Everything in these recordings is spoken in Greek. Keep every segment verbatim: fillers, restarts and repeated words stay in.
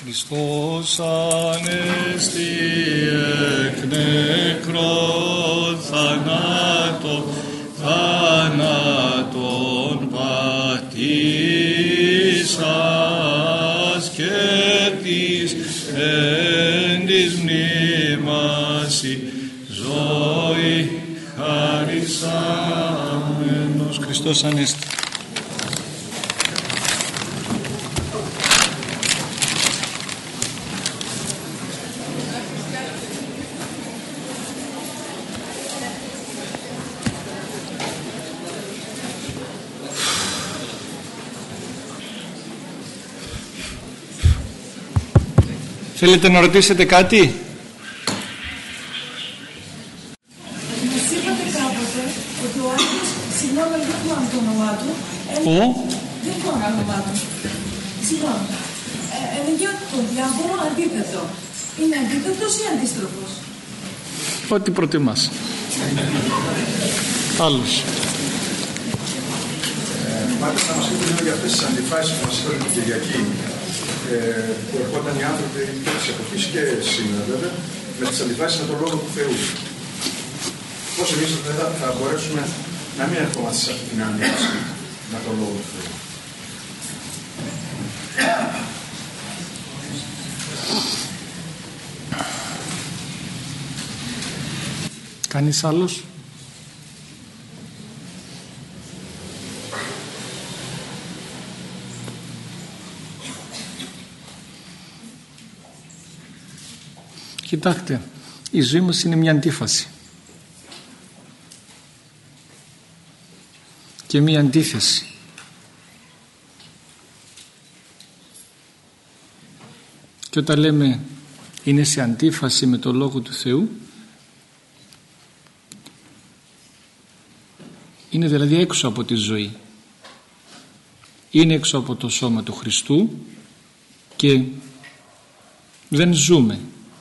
Χριστός ανέστη εκ νεκρών θανάτων, θάνατον πατήσας και της εν της μνήμασι ζωή χαρισάμενος. Χριστός ανέστη. Θέλετε να ρωτήσετε κάτι? Μας είπατε κάποτε ότι ο Άγιος, συγγνώμη, δεν θυμάμαι το όνομά του. Ο? Δεν θυμάμαι το όνομά του. Συγγνώμη. Έλεγε ότι το διάβολο αντίθετο. Είναι αντίθετος ή αντίστροφος? Ό,τι προτιμάς. Άλλος. Μάλιστα να μας πείτε λίγο για αυτές τις αντιφάσεις που μας φέρνουν την Κυριακή, ε, που ερχόταν οι άνθρωποι της εποχής και σήμερα βέβαια, με τις αντιφάσεις με τον Λόγο του Θεού. Πώς εμείς θα, θα μπορέσουμε να μην ερχόμαστε σε αυτή την αντίφαση με τον Λόγο του Θεού? Κανείς άλλος? Κοιτάξτε, η ζωή μας είναι μια αντίφαση και μια αντίθεση. Και όταν λέμε είναι σε αντίφαση με το Λόγο του Θεού, είναι δηλαδή έξω από τη ζωή, είναι έξω από το σώμα του Χριστού και δεν ζούμε.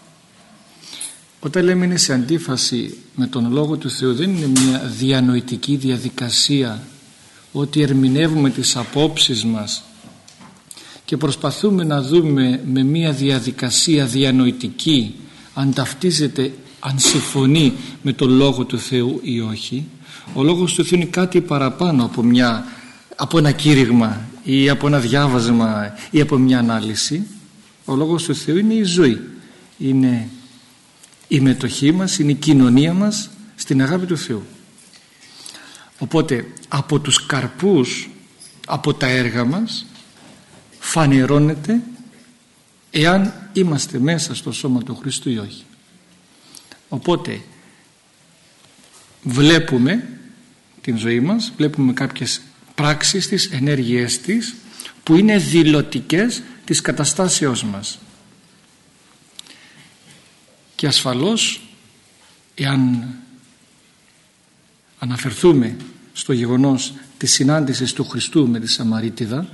Όταν λέμε είναι σε αντίφαση με τον Λόγο του Θεού, δεν είναι μια διανοητική διαδικασία ότι ερμηνεύουμε τις απόψεις μας και προσπαθούμε να δούμε με μια διαδικασία διανοητική αν ταυτίζεται, αν συμφωνεί με τον Λόγο του Θεού ή όχι. Ο Λόγος του Θεού είναι κάτι παραπάνω από, μια, από ένα κήρυγμα ή από ένα διάβασμα ή από μια ανάλυση. Ο Λόγος του Θεού είναι η ζωή, είναι η μετοχή μας, είναι η κοινωνία μας στην αγάπη του Θεού. Οπότε από τους καρπούς, από τα έργα μας φανερώνεται εάν είμαστε μέσα στο σώμα του Χριστού ή όχι. Οπότε βλέπουμε την ζωή μας, βλέπουμε κάποιες πράξεις της, ενέργειές της που είναι δηλωτικές της καταστάσεώς μας. Και ασφαλώς εάν αναφερθούμε στο γεγονός της συνάντησης του Χριστού με τη Σαμαρίτιδα,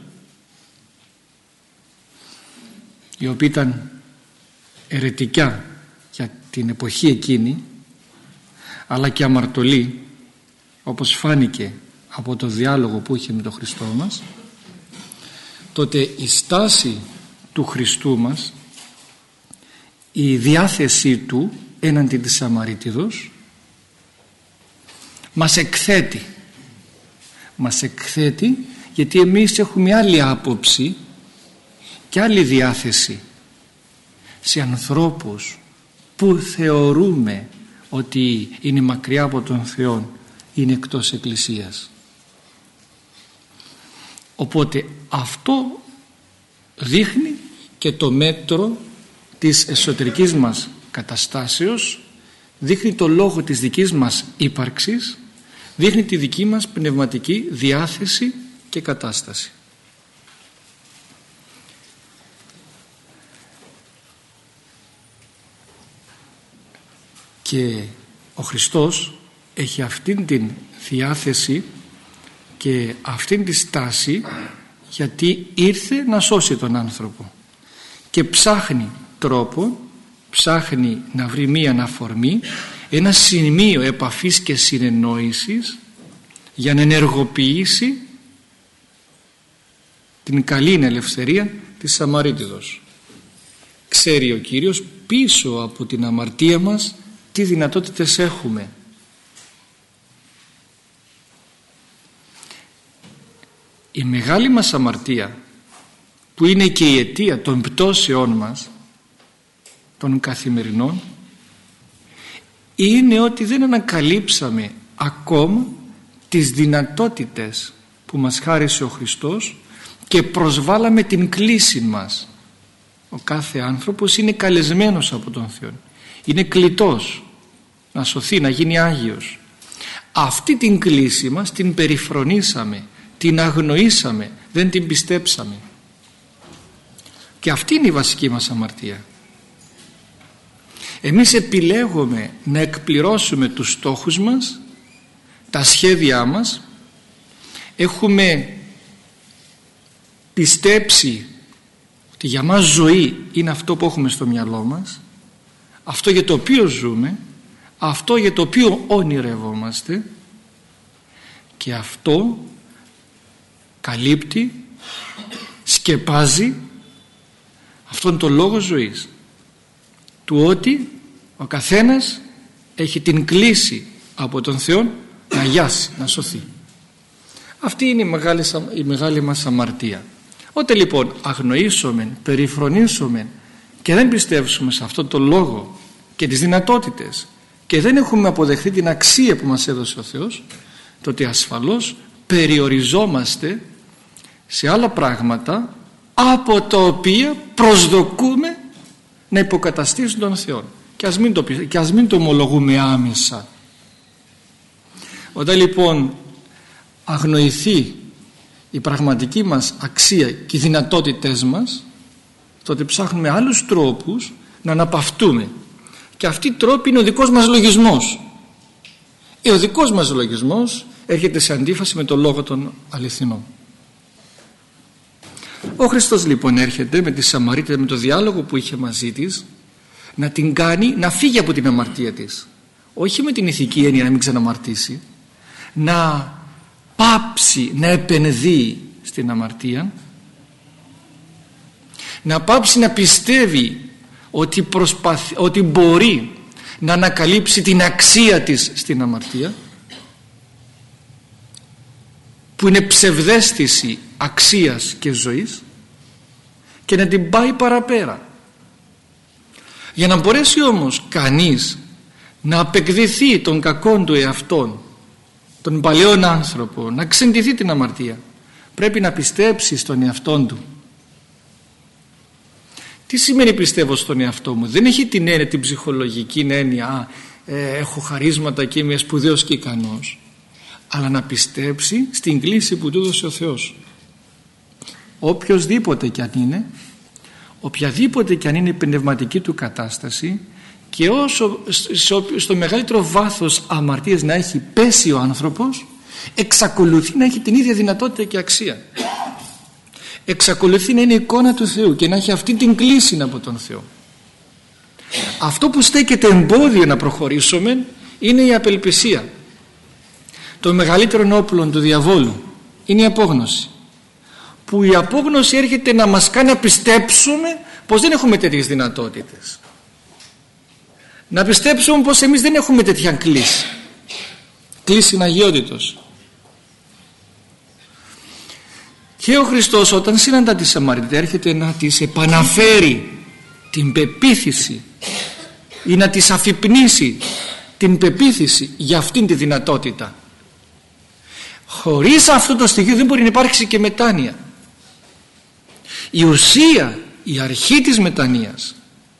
η οποία ήταν αιρετικά για την εποχή εκείνη αλλά και αμαρτωλή, όπως φάνηκε από το διάλογο που είχε με τον Χριστό μας, τότε η στάση του Χριστού μας, η διάθεσή του έναντι της Σαμαρίτιδος μας εκθέτει μας εκθέτει γιατί εμείς έχουμε άλλη άποψη και άλλη διάθεση σε ανθρώπους που θεωρούμε ότι είναι μακριά από τον Θεό, είναι εκτός Εκκλησίας. Οπότε αυτό δείχνει και το μέτρο της εσωτερικής μας καταστάσεως, δείχνει το λόγο της δικής μας ύπαρξης, δείχνει τη δική μας πνευματική διάθεση και κατάσταση. Και ο Χριστός έχει αυτήν την διάθεση και αυτήν τη στάση γιατί ήρθε να σώσει τον άνθρωπο και ψάχνει τρόπο, ψάχνει να βρει μία αναφορμή, ένα σημείο επαφής και συνεννόησης για να ενεργοποιήσει την καλή ελευθερία της Σαμαρίτιδος. ξέρει ο Κύριος πίσω από την αμαρτία μας τι δυνατότητες έχουμε. Η μεγάλη μας αμαρτία, που είναι και η αιτία των πτώσεών μας, των καθημερινών, είναι ότι δεν ανακαλύψαμε ακόμα τις δυνατότητες που μας χάρισε ο Χριστός και προσβάλαμε την κλίση μας. Ο κάθε άνθρωπος είναι καλεσμένος από τον Θεό, είναι κλητός να σωθεί, να γίνει Άγιος. Αυτή την κλίση μας την περιφρονήσαμε, την αγνοήσαμε, δεν την πιστέψαμε, και αυτή είναι η βασική μας αμαρτία. Εμείς επιλέγουμε να εκπληρώσουμε τους στόχους μας, τα σχέδιά μας, έχουμε πιστέψει ότι για μας ζωή είναι αυτό που έχουμε στο μυαλό μας, αυτό για το οποίο ζούμε, αυτό για το οποίο όνειρευόμαστε, και αυτό καλύπτει, σκεπάζει αυτόν τον λόγο ζωής, του ότι ο καθένας έχει την κλίση από τον Θεό να γιάσει, να σωθεί. Αυτή είναι η μεγάλη, η μεγάλη μας αμαρτία. Όταν λοιπόν αγνοήσουμε, περιφρονήσουμε και δεν πιστεύσουμε σε αυτόν τον λόγο και τις δυνατότητες και δεν έχουμε αποδεχθεί την αξία που μας έδωσε ο Θεός, τότε ασφαλώς περιοριζόμαστε σε άλλα πράγματα από τα οποία προσδοκούμε να υποκαταστήσουν τον Θεό, και ας μην το, και ας μην το ομολογούμε άμεσα. Όταν λοιπόν αγνοηθεί η πραγματική μας αξία και οι δυνατότητες μας, τότε ψάχνουμε άλλους τρόπους να αναπαυτούμε, και αυτή η τρόπη είναι ο δικός μας λογισμός. Ε, ο δικός μας λογισμός έρχεται σε αντίφαση με τον λόγο των αληθινών. Ο Χριστός λοιπόν έρχεται με τη Σαμαρίτιδα, με το διάλογο που είχε μαζί της, να την κάνει να φύγει από την αμαρτία της, όχι με την ηθική έννοια να μην ξαναμαρτήσει, να πάψει να επενδύει στην αμαρτία, να πάψει να πιστεύει ότι, προσπαθ... ότι μπορεί να ανακαλύψει την αξία της στην αμαρτία, που είναι ψευδαίσθηση αξίας και ζωής, και να την πάει παραπέρα. Για να μπορέσει όμως κανείς να απεκδηθεί των κακών του εαυτών, τον παλαιόν άνθρωπο, να ξεντηθεί την αμαρτία, πρέπει να πιστέψει στον εαυτόν του. Τι σημαίνει πιστεύω στον εαυτό μου? Δεν έχει την έννοια, την ψυχολογική έννοια, α, ε, έχω χαρίσματα και είμαι σπουδαίος και ικανός, αλλά να πιστέψει στην κλίση που του έδωσε ο Θεός. Οποιοσδήποτε κι αν είναι, οποιαδήποτε κι αν είναι η πνευματική του κατάσταση, και όσο στο μεγαλύτερο βάθος αμαρτίας να έχει πέσει ο άνθρωπος, εξακολουθεί να έχει την ίδια δυνατότητα και αξία. Εξακολουθεί να είναι εικόνα του Θεού και να έχει αυτή την κλίση από τον Θεό. Αυτό που στέκεται εμπόδιο να προχωρήσουμε είναι η απελπισία. Το μεγαλύτερο όπλο του διαβόλου είναι η απόγνωση, που η απόγνωση έρχεται να μας κάνει να πιστέψουμε πως δεν έχουμε τέτοιες δυνατότητες, να πιστέψουμε πως εμείς δεν έχουμε τέτοια κλίση, κλίση αγιότητος. Και ο Χριστός όταν συναντά τη Σαμαρίτιδα έρχεται να της επαναφέρει την πεποίθηση ή να της αφυπνήσει την πεποίθηση για αυτήν τη δυνατότητα. Χωρίς αυτό το στοιχείο δεν μπορεί να υπάρξει και μετάνοια. Η ουσία, η αρχή της μετανοίας,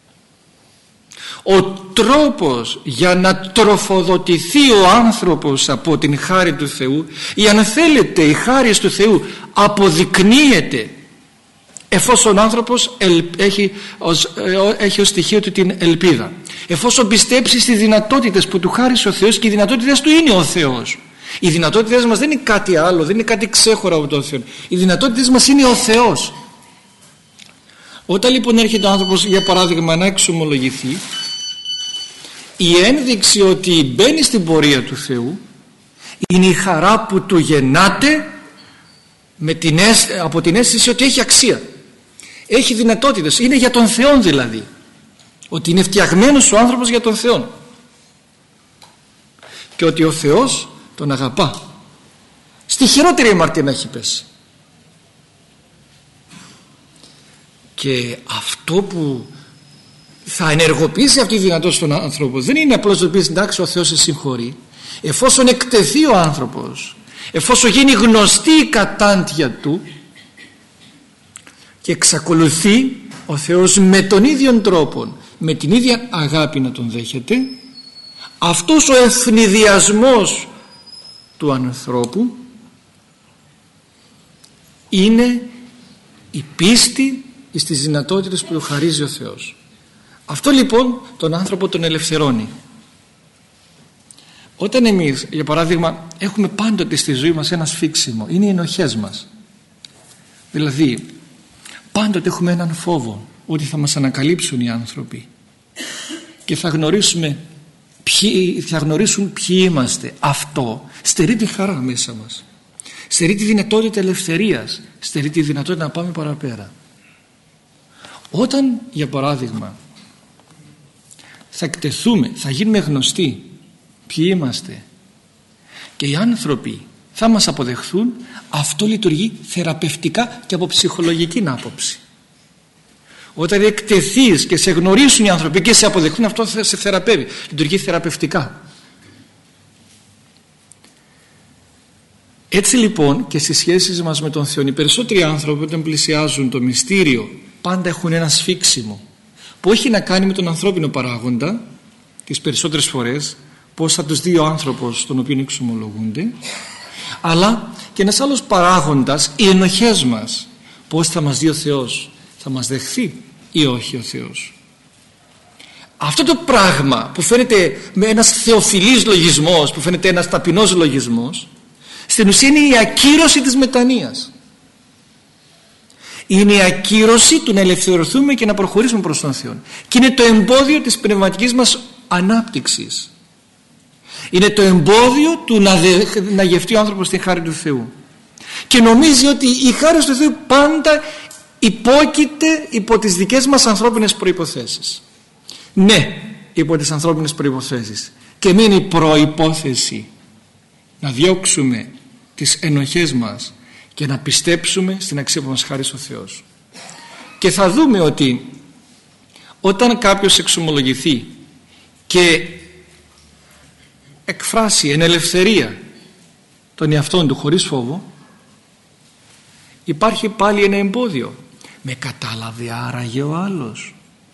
ο τρόπος για να τροφοδοτηθεί ο άνθρωπος από την χάρη του Θεού, ή αν θέλετε η χάρη του Θεού αποδεικνύεται εφόσον ο άνθρωπος έχει ως, έχει ως στοιχείο του την ελπίδα, εφόσον πιστέψει στις δυνατότητες που του χάρισε ο Θεός, και οι δυνατότητες του είναι ο Θεός. Οι δυνατότητες μας δεν είναι κάτι άλλο, δεν είναι κάτι ξέχωρο από τον Θεό. Οι δυνατότητες μας είναι ο Θεός. Όταν λοιπόν έρχεται ο άνθρωπος, για παράδειγμα, να εξομολογηθεί, η ένδειξη ότι μπαίνει στην πορεία του Θεού είναι η χαρά που του γεννάται με την αίσθηση, από την αίσθηση ότι έχει αξία. έχει δυνατότητες, είναι για τον Θεό δηλαδή, ότι είναι φτιαγμένος ο άνθρωπος για τον Θεό και ότι ο Θεός τον αγαπά, στη χειρότερη αμαρτία να έχει πέσει. Και αυτό που θα ενεργοποιήσει αυτή τη δυνατότητα στον άνθρωπο δεν είναι απλώς να πει εντάξει ο Θεός σε συγχωρεί, εφόσον εκτεθεί ο άνθρωπος, εφόσον γίνει γνωστή η κατάντια του και εξακολουθεί ο Θεός με τον ίδιο τρόπο, με την ίδια αγάπη να τον δέχεται, αυτός ο ευνηδιασμός του ανθρώπου είναι η πίστη στις δυνατότητες που του χαρίζει ο Θεός. Αυτό λοιπόν τον άνθρωπο τον ελευθερώνει. Όταν εμείς για παράδειγμα έχουμε πάντοτε στη ζωή μας ένα σφίξιμο, είναι οι ενοχές μας, δηλαδή πάντοτε έχουμε έναν φόβο ότι θα μας ανακαλύψουν οι άνθρωποι και θα γνωρίσουμε ποιοι, θα γνωρίσουν ποιοι είμαστε. Αυτό στερεί τη χαρά μέσα μας, στερεί τη δυνατότητα ελευθερίας, στερεί τη δυνατότητα να πάμε παραπέρα. Όταν για παράδειγμα θα εκτεθούμε, θα γίνουμε γνωστοί ποιοι είμαστε και οι άνθρωποι θα μας αποδεχθούν, αυτό λειτουργεί θεραπευτικά και από ψυχολογική άποψη. Όταν εκτεθείς και σε γνωρίσουν οι άνθρωποι και σε αποδεχθούν, αυτό θα σε θεραπεύει, λειτουργεί θεραπευτικά. Έτσι λοιπόν και στις σχέσεις μας με τον Θεό, οι περισσότεροι άνθρωποι όταν πλησιάζουν το μυστήριο πάντα έχουν ένα σφίξιμο που έχει να κάνει με τον ανθρώπινο παράγοντα, τις περισσότερες φορές πώς θα τους δει ο άνθρωπος τον οποίο εξομολογούνται, αλλά και ένας άλλος παράγοντας, οι ενοχές μας, πώς θα μας δει ο Θεός, θα μας δεχθεί ή όχι ο Θεός. Αυτό το πράγμα που φαίνεται με ένας θεοφιλής λογισμός, που φαίνεται ένας ταπεινός λογισμός, στην ουσία είναι η ακύρωση της μετανοίας. Είναι η ακύρωση του να ελευθερωθούμε και να προχωρήσουμε προς τον Θεό. Και είναι το εμπόδιο της πνευματικής μας ανάπτυξης. Είναι το εμπόδιο του να, δε, να γευτεί ο άνθρωπος την χάρη του Θεού. Και νομίζει ότι η χάρη του Θεού πάντα υπόκειται υπό τις δικές μας ανθρώπινες προϋποθέσεις. Ναι, υπό τις ανθρώπινες προϋποθέσεις. Και μην είναι η προϋπόθεση να διώξουμε τις ενοχές μας και να πιστέψουμε στην αξία που μας χάρισε ο Θεός. Και θα δούμε ότι όταν κάποιος εξομολογηθεί και εκφράσει εν ελευθερία τον εαυτόν του χωρίς φόβο, υπάρχει πάλι ένα εμπόδιο. Με κατάλαβε άραγε ο άλλος?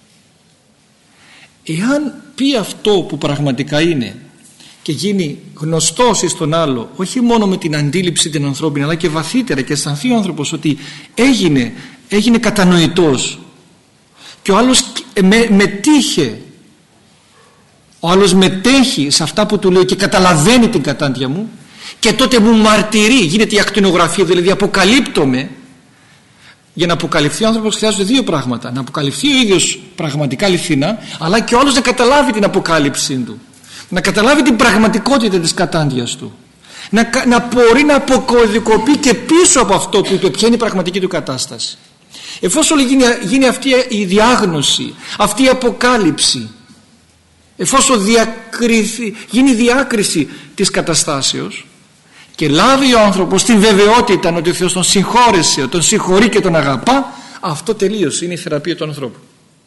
Εάν πει αυτό που πραγματικά είναι και γίνει γνωστός στον άλλο, όχι μόνο με την αντίληψη την ανθρώπινη αλλά και βαθύτερα, και αισθανθεί ο άνθρωπος ότι έγινε, έγινε κατανοητός και ο άλλος με, μετήχε, ο άλλος μετέχει σε αυτά που του λέω και καταλαβαίνει την κατάντια μου, και τότε μου μαρτυρεί, γίνεται η ακτινογραφία, δηλαδή αποκαλύπτομαι. Για να αποκαλυφθεί ο άνθρωπος χρειάζονται δύο πράγματα: να αποκαλυφθεί ο ίδιος πραγματικά αληθινά, αλλά και ο άλλος να καταλάβει την αποκάλυψή του, να καταλάβει την πραγματικότητα της κατάντιας του, να, να μπορεί να αποκωδικοποιεί και πίσω από αυτό που του ποια είναι η πραγματική του κατάσταση. Εφόσον γίνει, γίνει αυτή η διάγνωση, αυτή η αποκάλυψη, εφόσον διακριθεί, γίνει διάκριση της καταστάσεως και λάβει ο άνθρωπος την βεβαιότητα ότι ο Θεός τον συγχώρεσε, τον συγχωρεί και τον αγαπά, αυτό τελείωσε, είναι η θεραπεία του ανθρώπου.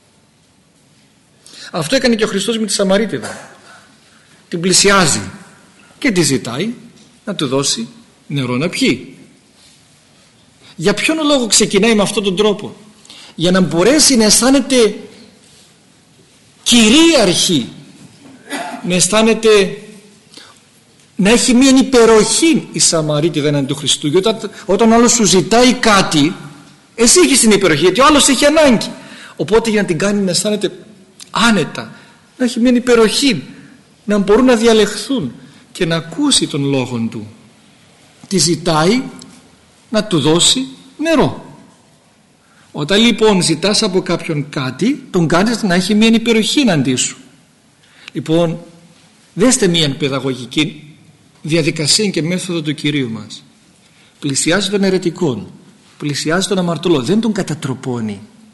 Αυτό έκανε και ο Χριστός με τη Σαμαρίτιδα. Την πλησιάζει και τη ζητάει να του δώσει νερό να πιει. Για ποιον λόγο ξεκινάει με αυτόν τον τρόπο? Για να μπορέσει να αισθάνεται κυρίαρχη, να αισθάνεται, να έχει μια υπεροχή η Σαμαρίτιδα έναντι του Χριστού. Γιατί όταν, όταν ο άλλος σου ζητάει κάτι, εσύ έχεις την υπεροχή, γιατί ο άλλος έχει ανάγκη. Οπότε για να την κάνει να αισθάνεται άνετα, να έχει μια υπεροχή, να μπορούν να διαλεχθούν και να ακούσει τον λόγο του, τη ζητάει να του δώσει νερό. Όταν λοιπόν ζητάς από κάποιον κάτι, τον κάνεις να έχει μια υπεροχή εναντί σου. Λοιπόν, δέστε μια παιδαγωγική διαδικασία και μέθοδο του Κυρίου μας. Πλησιάζει τον αιρετικό, πλησιάζει τον αμαρτωλό, δεν τον κατατροπώνει,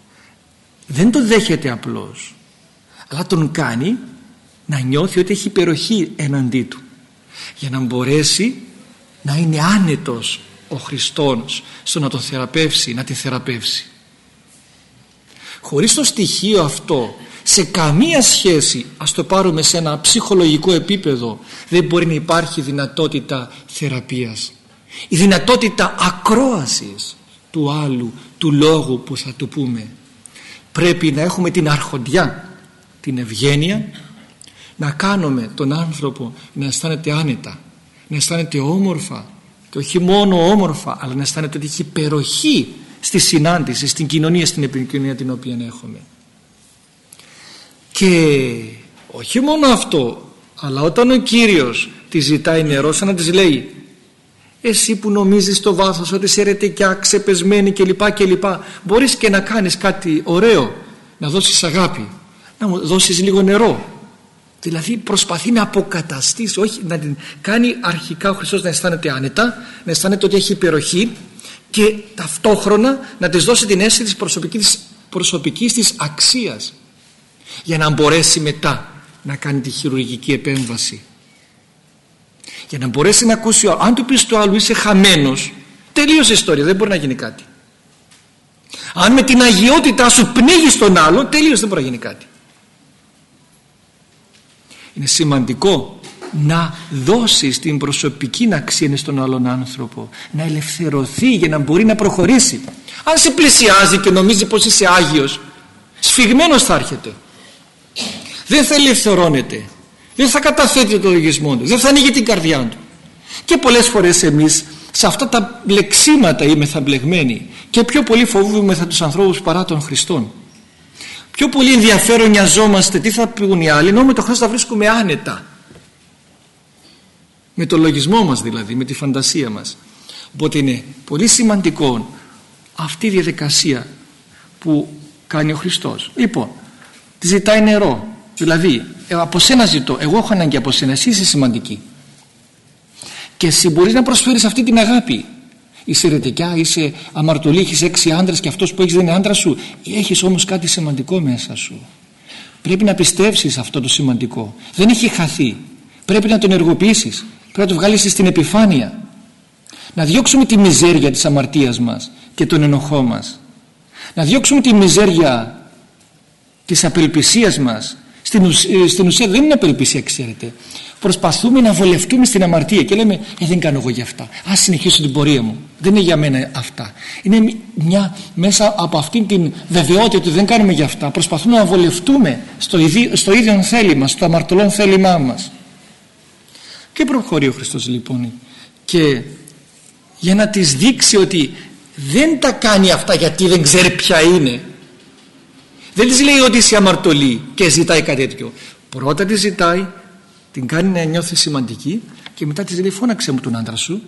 δεν το δέχεται απλώς, αλλά τον κάνει να νιώθει ότι έχει υπεροχή εναντί του, για να μπορέσει να είναι άνετος ο Χριστός στο να τον θεραπεύσει, να τη θεραπεύσει. Χωρίς το στοιχείο αυτό, σε καμία σχέση, ας το πάρουμε σε ένα ψυχολογικό επίπεδο, δεν μπορεί να υπάρχει δυνατότητα θεραπείας, η δυνατότητα ακρόασης του άλλου, του λόγου που θα του πούμε. Πρέπει να έχουμε την αρχοντιά, την ευγένεια, να κάνουμε τον άνθρωπο να αισθάνεται άνετα, να αισθάνεται όμορφα, και όχι μόνο όμορφα, αλλά να αισθάνεται ότι έχει υπεροχή στη συνάντηση, στην κοινωνία, στην επικοινωνία την οποία έχουμε. Και όχι μόνο αυτό, αλλά όταν ο Κύριος τη ζητάει νερό, σαν να της λέει, εσύ που νομίζεις στο βάθος ότι είσαι αιρετικά, ξεπεσμένη κλπ, κλπ, μπορείς και να κάνεις κάτι ωραίο, να δώσεις αγάπη, να μου δώσεις λίγο νερό. Δηλαδή προσπαθεί να αποκαταστήσει, όχι να την κάνει αρχικά ο Χριστός να αισθάνεται άνετα, να αισθάνεται ότι έχει υπεροχή, και ταυτόχρονα να της δώσει την αίσθηση της προσωπικής, προσωπικής της αξίας, για να μπορέσει μετά να κάνει τη χειρουργική επέμβαση, για να μπορέσει να ακούσει. Αν του πεις του άλλου είσαι χαμένος, τελείωσε η ιστορία, δεν μπορεί να γίνει κάτι. Αν με την αγιότητά σου πνίγεις τον άλλο, τελείωσε, δεν μπορεί να γίνει κάτι. Είναι σημαντικό να δώσεις την προσωπική αξία στον άλλον άνθρωπο, να ελευθερωθεί για να μπορεί να προχωρήσει. Αν σε πλησιάζει και νομίζει πως είσαι άγιος, σφιγμένος θα έρχεται, δεν θα ελευθερώνεται, δεν θα καταθέτει το λογισμό του, δεν θα ανοίγει την καρδιά του. Και πολλές φορές εμείς σε αυτά τα μπλεξίματα είμεθα μπλεγμένοι, και πιο πολύ φοβούμεθα τους ανθρώπους παρά των Χριστών. Πιο πολύ ενδιαφέρον νοιαζόμαστε τι θα πούν οι άλλοι, ενώ με το Χριστό θα βρίσκουμε άνετα, με το λογισμό μας δηλαδή, με τη φαντασία μας. Οπότε είναι πολύ σημαντικό αυτή η διαδικασία που κάνει ο Χριστός. Λοιπόν, τη ζητάει νερό, δηλαδή από σένα ζητώ, εγώ έχω ανάγκη από σένα, εσύ είσαι σημαντική, και εσύ μπορείς να προσφέρεις αυτή την αγάπη. Είσαι αιρετικά, είσαι αμαρτωλή, έχεις έξι άντρες και αυτός που έχεις δεν είναι άντρα σου, έχεις όμως κάτι σημαντικό μέσα σου. Πρέπει να πιστεύσεις αυτό το σημαντικό, δεν έχει χαθεί, πρέπει να τον ενεργοποιήσεις, πρέπει να το βγάλεις στην επιφάνεια, να διώξουμε τη μιζέρια της αμαρτίας μας και τον ενοχό μας, να διώξουμε τη μιζέρια της απελπισίας μας. Στην ουσία, στην ουσία δεν είναι απελπισία, ξέρετε. Προσπαθούμε να βολευτούμε στην αμαρτία και λέμε ε, δεν κάνω εγώ για αυτά, ας συνεχίσω την πορεία μου, δεν είναι για μένα αυτά. Είναι μια, μέσα από αυτήν την βεβαιότητα ότι δεν κάνουμε για αυτά, προσπαθούμε να βολευτούμε στο, ιδί, στο ίδιο θέλημα, στο αμαρτωλό θέλημά μας. Και προχωρεί ο Χριστός λοιπόν, και για να της δείξει ότι δεν τα κάνει αυτά γιατί δεν ξέρει ποια είναι, δεν της λέει ότι είσαι αμαρτωλή και ζητάει κάτι τέτοιο. Πρώτα της ζητάει, την κάνει να νιώθει σημαντική, και μετά της λέει φώναξε μου τον άντρα σου,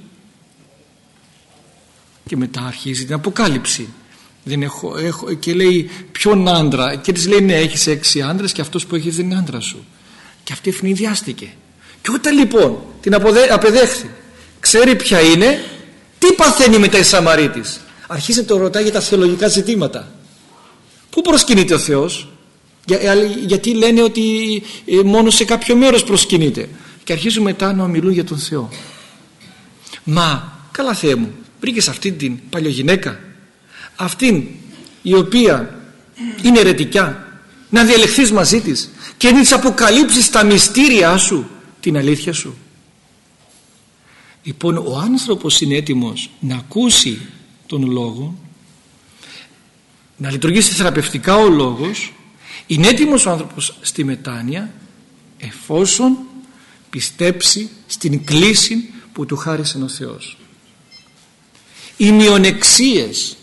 και μετά αρχίζει την αποκάλυψη. Δεν έχω, έχω, και λέει ποιον άντρα, και της λέει ναι, έχεις έξι άντρες και αυτός που έχεις δεν είναι άντρα σου. Και αυτή ευνηδιάστηκε. Και όταν λοιπόν την αποδέ, απεδέχθη, ξέρει ποια είναι, τι παθαίνει μετά η Σαμαρίτης? Αρχίζει να το ρωτάει για τα θεολογικά ζητήματα. Πού προσκυνείται ο Θεός? Για, γιατί λένε ότι ε, μόνο σε κάποιο μέρος προσκυνείται, και αρχίζουν μετά να ομιλούν για τον Θεό. Μα καλά Θεέ μου, βρήκες αυτήν την παλιογυναίκα, αυτήν η οποία είναι αιρετικά, να διαλεχθείς μαζί της και να της αποκαλύψεις τα μυστήριά σου, την αλήθεια σου? Λοιπόν, ο άνθρωπος είναι έτοιμος να ακούσει τον λόγο, να λειτουργήσει θεραπευτικά ο λόγος, είναι έτοιμος ο άνθρωπος στη μετάνοια εφόσον πιστέψει στην κλίση που του χάρισε ο Θεός. Οι μειονεξίες,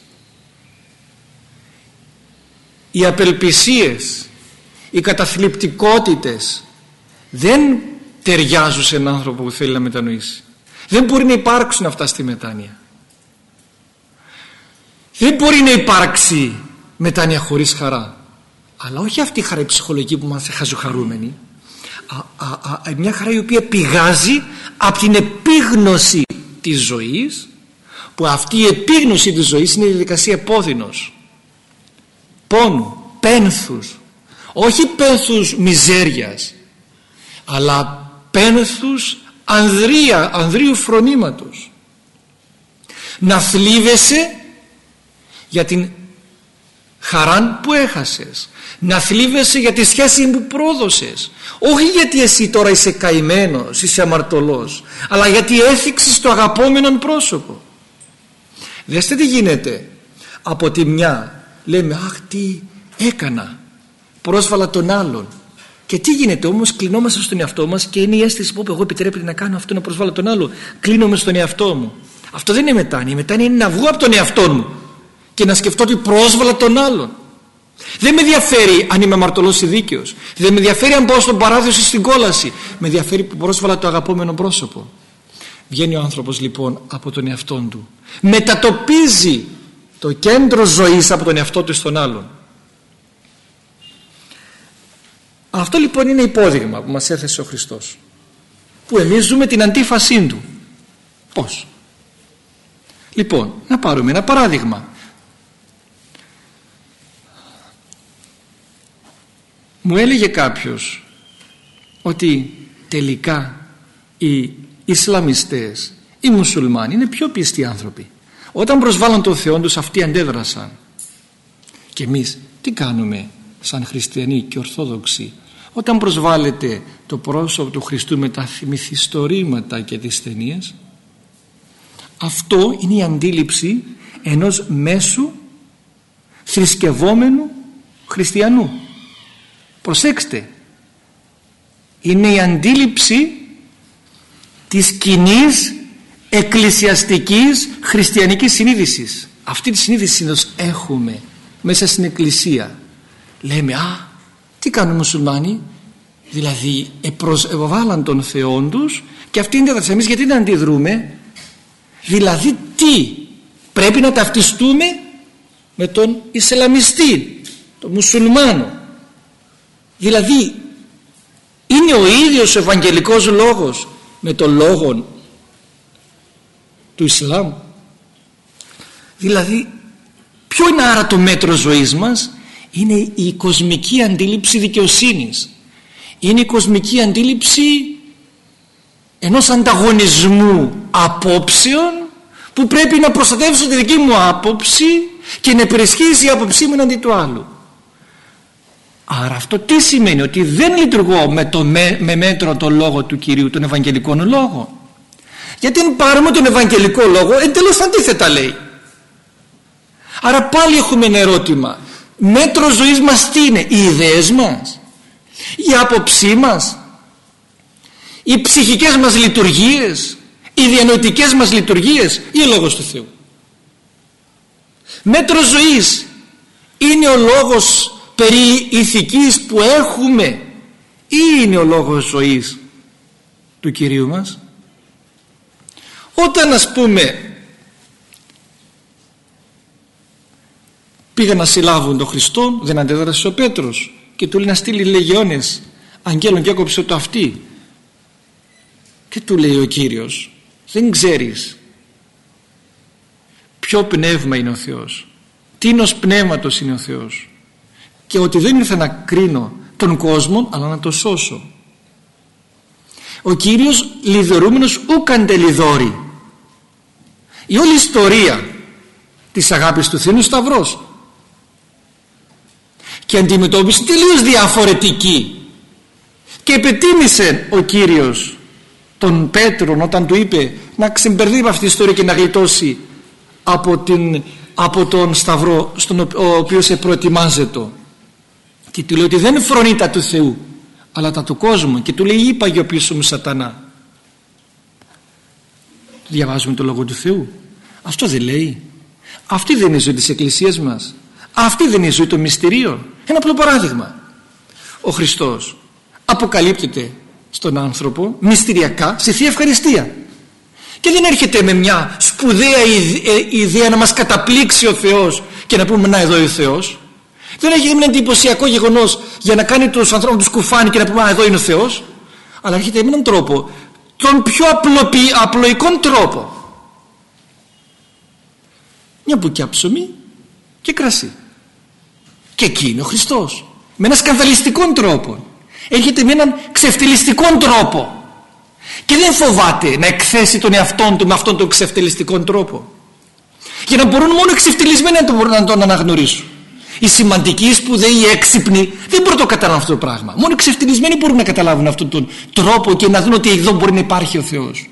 οι απελπισίες, οι καταθλιπτικότητες δεν ταιριάζουν σε έναν άνθρωπο που θέλει να μετανοήσει. Δεν μπορεί να υπάρξουν αυτά στη μετάνοια. Δεν μπορεί να υπάρξει μετάνοια χωρίς χαρά. Αλλά όχι αυτή η χαρά η ψυχολογική που μας χαζοχαρούμενη. Α, α, α, μια χαρά η οποία πηγάζει από την επίγνωση της ζωής, που αυτή η επίγνωση της ζωής είναι η διαδικασία πόδινος, πόνου, πένθους, όχι πένθους μιζέριας, αλλά πένθους ανδρεία, ανδρείου φρονήματος. Να θλίβεσαι για την χαράν που έχασες, να θλίβεσαι για τη σχέση που πρόδωσες, όχι γιατί εσύ τώρα είσαι καημένος, είσαι αμαρτωλός, αλλά γιατί έθιξες το αγαπόμενο πρόσωπο. Δέστε τι γίνεται. Από τη μια λέμε, αχ, τι έκανα, πρόσβαλα τον άλλον. Και τι γίνεται όμως? Κλεινόμαστε στον εαυτό μας και είναι η αίσθηση που εγώ επιτρέπεται να κάνω αυτό, να προσβάλλω τον άλλο. Κλείνομαι στον εαυτό μου. Αυτό δεν είναι μετάνοια. Η μετάνοια είναι να βγω από τον εαυτό μου και να σκεφτώ ότι πρόσβαλα τον άλλον. Δεν με ενδιαφέρει αν είμαι αμαρτωλός ή δίκαιος. Δεν με ενδιαφέρει αν πάω στον παράδεισο ή στην κόλαση. Με ενδιαφέρει που πρόσβαλα το αγαπόμενο πρόσωπο. Βγαίνει ο άνθρωπος λοιπόν από τον εαυτόν του. Μετατοπίζει το κέντρο ζωής από τον εαυτό του στον άλλον. Αυτό λοιπόν είναι υπόδειγμα που μας έθεσε ο Χριστός, που εμείς ζούμε την αντίφασή του. Πώς? Λοιπόν, να πάρουμε ένα παράδειγμα. Μου έλεγε κάποιος ότι τελικά οι Ισλαμιστές, οι Μουσουλμάνοι είναι πιο πιστοί άνθρωποι. Όταν προσβάλλαν τον Θεό τους, αυτοί αντέδρασαν. Και εμείς τι κάνουμε σαν χριστιανοί και ορθόδοξοι? Όταν προσβάλλεται το πρόσωπο του Χριστού με τα μυθιστορήματα και τις ταινίες, αυτό είναι η αντίληψη ενός μέσου θρησκευόμενου χριστιανού. Προσέξτε, είναι η αντίληψη της κοινής εκκλησιαστικής χριστιανικής συνείδησης. Αυτή τη συνείδηση έχουμε μέσα στην εκκλησία. Λέμε, α, τι κάνουν οι μουσουλμάνοι? Δηλαδή επροσβάλλαν τον Θεό τους και αυτοί είναι τα εμείς γιατί να αντιδρούμε? Δηλαδή τι? Πρέπει να ταυτιστούμε με τον Ισλαμιστή, τον μουσουλμάνο. Δηλαδή είναι ο ίδιος ο Ευαγγελικός λόγος με τον λόγο του Ισλάμ? Δηλαδή ποιο είναι άρα το μέτρο ζωής μας? Είναι η κοσμική αντίληψη δικαιοσύνης. Είναι η κοσμική αντίληψη ενός ανταγωνισμού απόψεων που πρέπει να προστατεύσω τη δική μου άποψη και να υπερισχύσει η άποψή μου εναντί του άλλου. Άρα αυτό τι σημαίνει? Ότι δεν λειτουργώ με, το με, με μέτρο το λόγο του Κυρίου, τον Ευαγγελικό λόγο. Γιατί αν πάρουμε τον Ευαγγελικό λόγο, εντελώς αντίθετα λέει. Άρα πάλι έχουμε ένα ερώτημα. Μέτρο ζωής μας τι είναι? Οι ιδέες μας, η άποψή μας, οι ψυχικές μας λειτουργίες, οι διανοητικές μας λειτουργίες ή ο λόγος του Θεού? Μέτρο ζωής είναι ο λόγος περί ηθικής που έχουμε ή είναι ο λόγος ζωής του Κυρίου μας? Όταν ας πούμε πήγαν να συλλάβουν τον Χριστό, δεν αντέδρασε ο Πέτρος και του λέει να στείλει λεγιώνες αγγέλων και έκοψε το αυτί. Και του λέει ο Κύριος, δεν ξέρεις ποιο πνεύμα είναι ο Θεός, τίνος πνεύματος είναι ο Θεός, και ότι δεν ήρθα να κρίνω τον κόσμο αλλά να το σώσω. Ο Κύριος λιδωρούμενος ούκαν τελιδόρη. Η όλη ιστορία της αγάπης του Θεού είναι ο Σταυρός και αντιμετώπιση τελείως διαφορετική. Και επιτίμησε ο Κύριος τον Πέτρον όταν του είπε να ξεμπερδεύει αυτή την ιστορία και να γλιτώσει από, την, από τον Σταυρό στον ο, ο οποίος προετοιμάζεται, και του λέει ότι δεν φρονεί τα του Θεού αλλά τα του κόσμου, και του λέει είπα για πίσω μου σατανά. Διαβάζουμε το λόγο του Θεού? Αυτό δεν λέει? Αυτή δεν είναι η ζωή της Εκκλησίας μας? Αυτή δεν είναι η ζωή των μυστηρίων? Ένα απλό παράδειγμα. Ο Χριστός αποκαλύπτεται στον άνθρωπο μυστηριακά στη Θεία Ευχαριστία και δεν έρχεται με μια σπουδαία ιδέα να μας καταπλήξει ο Θεός και να πούμε να εδώ είναι ο Θεός. Δεν έχει ένα εντυπωσιακό γεγονός για να κάνει τους ανθρώπους τους κουφάνι και να πούμε α, εδώ είναι ο Θεός, αλλά έρχεται με έναν τρόπο, τον πιο απλοποιη, απλοϊκόν τρόπο. Μια μπουκιά ψωμί και κρασί Και εκεί είναι ο Χριστός. Με έναν σκανδαλιστικό τρόπο. Έρχεται με έναν ξεφτυλιστικό τρόπο. Και δεν φοβάται να εκθέσει τον εαυτόν του με αυτόν τον ξεφτυλιστικό τρόπο. Για να μπορούν μόνο οι ξεφτυλισμένοι να τον, να τον αναγνωρίσουν. Οι σημαντικοί, οι σπουδαίοι, οι έξυπνοι δεν μπορούν να το καταλάβουν αυτό το πράγμα. Μόνο οι ξεφτυλισμένοι μπορούν να καταλάβουν αυτόν τον τρόπο και να δουν ότι εδώ μπορεί να υπάρχει ο Θεός.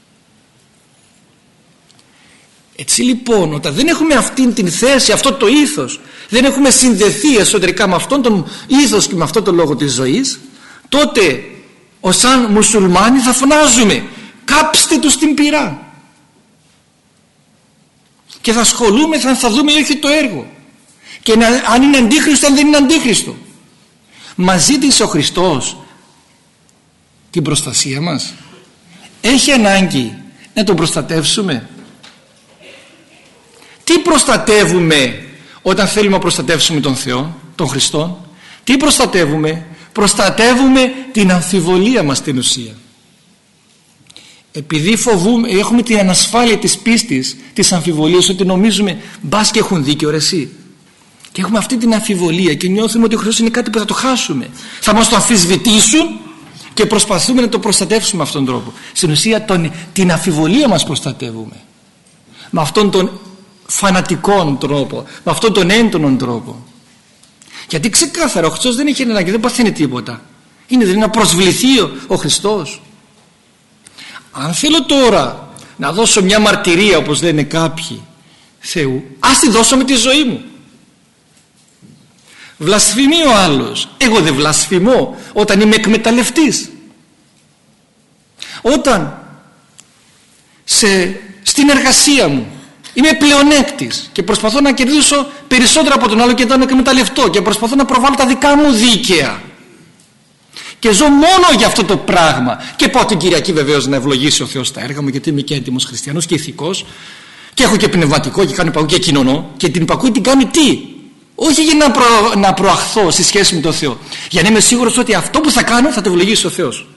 Έτσι λοιπόν, όταν δεν έχουμε αυτήν την θέση, αυτό το ήθος, δεν έχουμε συνδεθεί εσωτερικά με αυτόν τον ήθος και με αυτόν τον λόγο της ζωής, τότε ως σαν μουσουλμάνοι θα φωνάζουμε κάψτε τους την πυρά. Και θα ασχολούμε, θα, θα δούμε όχι το έργο. Και να, αν είναι αντίχριστο, αν δεν είναι αντίχριστο. Μας ζήτησε ο Χριστός την προστασία μας. Έχει ανάγκη να τον προστατεύσουμε. Τι προστατεύουμε όταν θέλουμε να προστατεύσουμε τον Θεό, τον Χριστό? Τι προστατεύουμε? Προστατεύουμε την αμφιβολία μας στην ουσία. Επειδή φοβούμε, έχουμε την ανασφάλεια της πίστης, της αμφιβολίας, ότι νομίζουμε μπας και έχουν δίκιο ρε εσύ. Και έχουμε αυτή την αμφιβολία και νιώθουμε ότι ο Χριστός είναι κάτι που θα το χάσουμε. Θα μας το αμφισβητήσουν και προσπαθούμε να το προστατεύσουμε με αυτόν τον τρόπο. Στην ουσία τον, την αμφιβολία μας προστατεύουμε. Με αυτόν τον φανατικό τρόπο, με αυτόν τον έντονο τρόπο. Γιατί ξεκάθαρα ο Χριστός δεν έχει ανάγκη, δεν παθαίνει τίποτα. Είναι δηλαδή να προσβληθεί ο, ο Χριστός. Αν θέλω τώρα να δώσω μια μαρτυρία, όπως λένε κάποιοι, Θεού, ας τη δώσω με τη ζωή μου. Βλασφημεί ο άλλος. Εγώ δεν βλασφημώ όταν είμαι εκμεταλλευτής. Όταν σε, στην εργασία μου είμαι πλεονέκτης και προσπαθώ να κερδίσω περισσότερο από τον άλλο και να εκμεταλλευτώ και προσπαθώ να προβάλλω τα δικά μου δίκαια και ζω μόνο για αυτό το πράγμα και πάω την Κυριακή βεβαίως να ευλογήσει ο Θεός τα έργα μου, γιατί είμαι και έντιμος χριστιανός και ηθικός και έχω και πνευματικό και κάνω υπακούει και κοινωνώ, και την υπακούει την κάνει τι? Όχι για να, προ, να προαχθώ στη σχέση με τον Θεό, για να είμαι σίγουρος ότι αυτό που θα κάνω θα το ευλογήσει ο Θεός.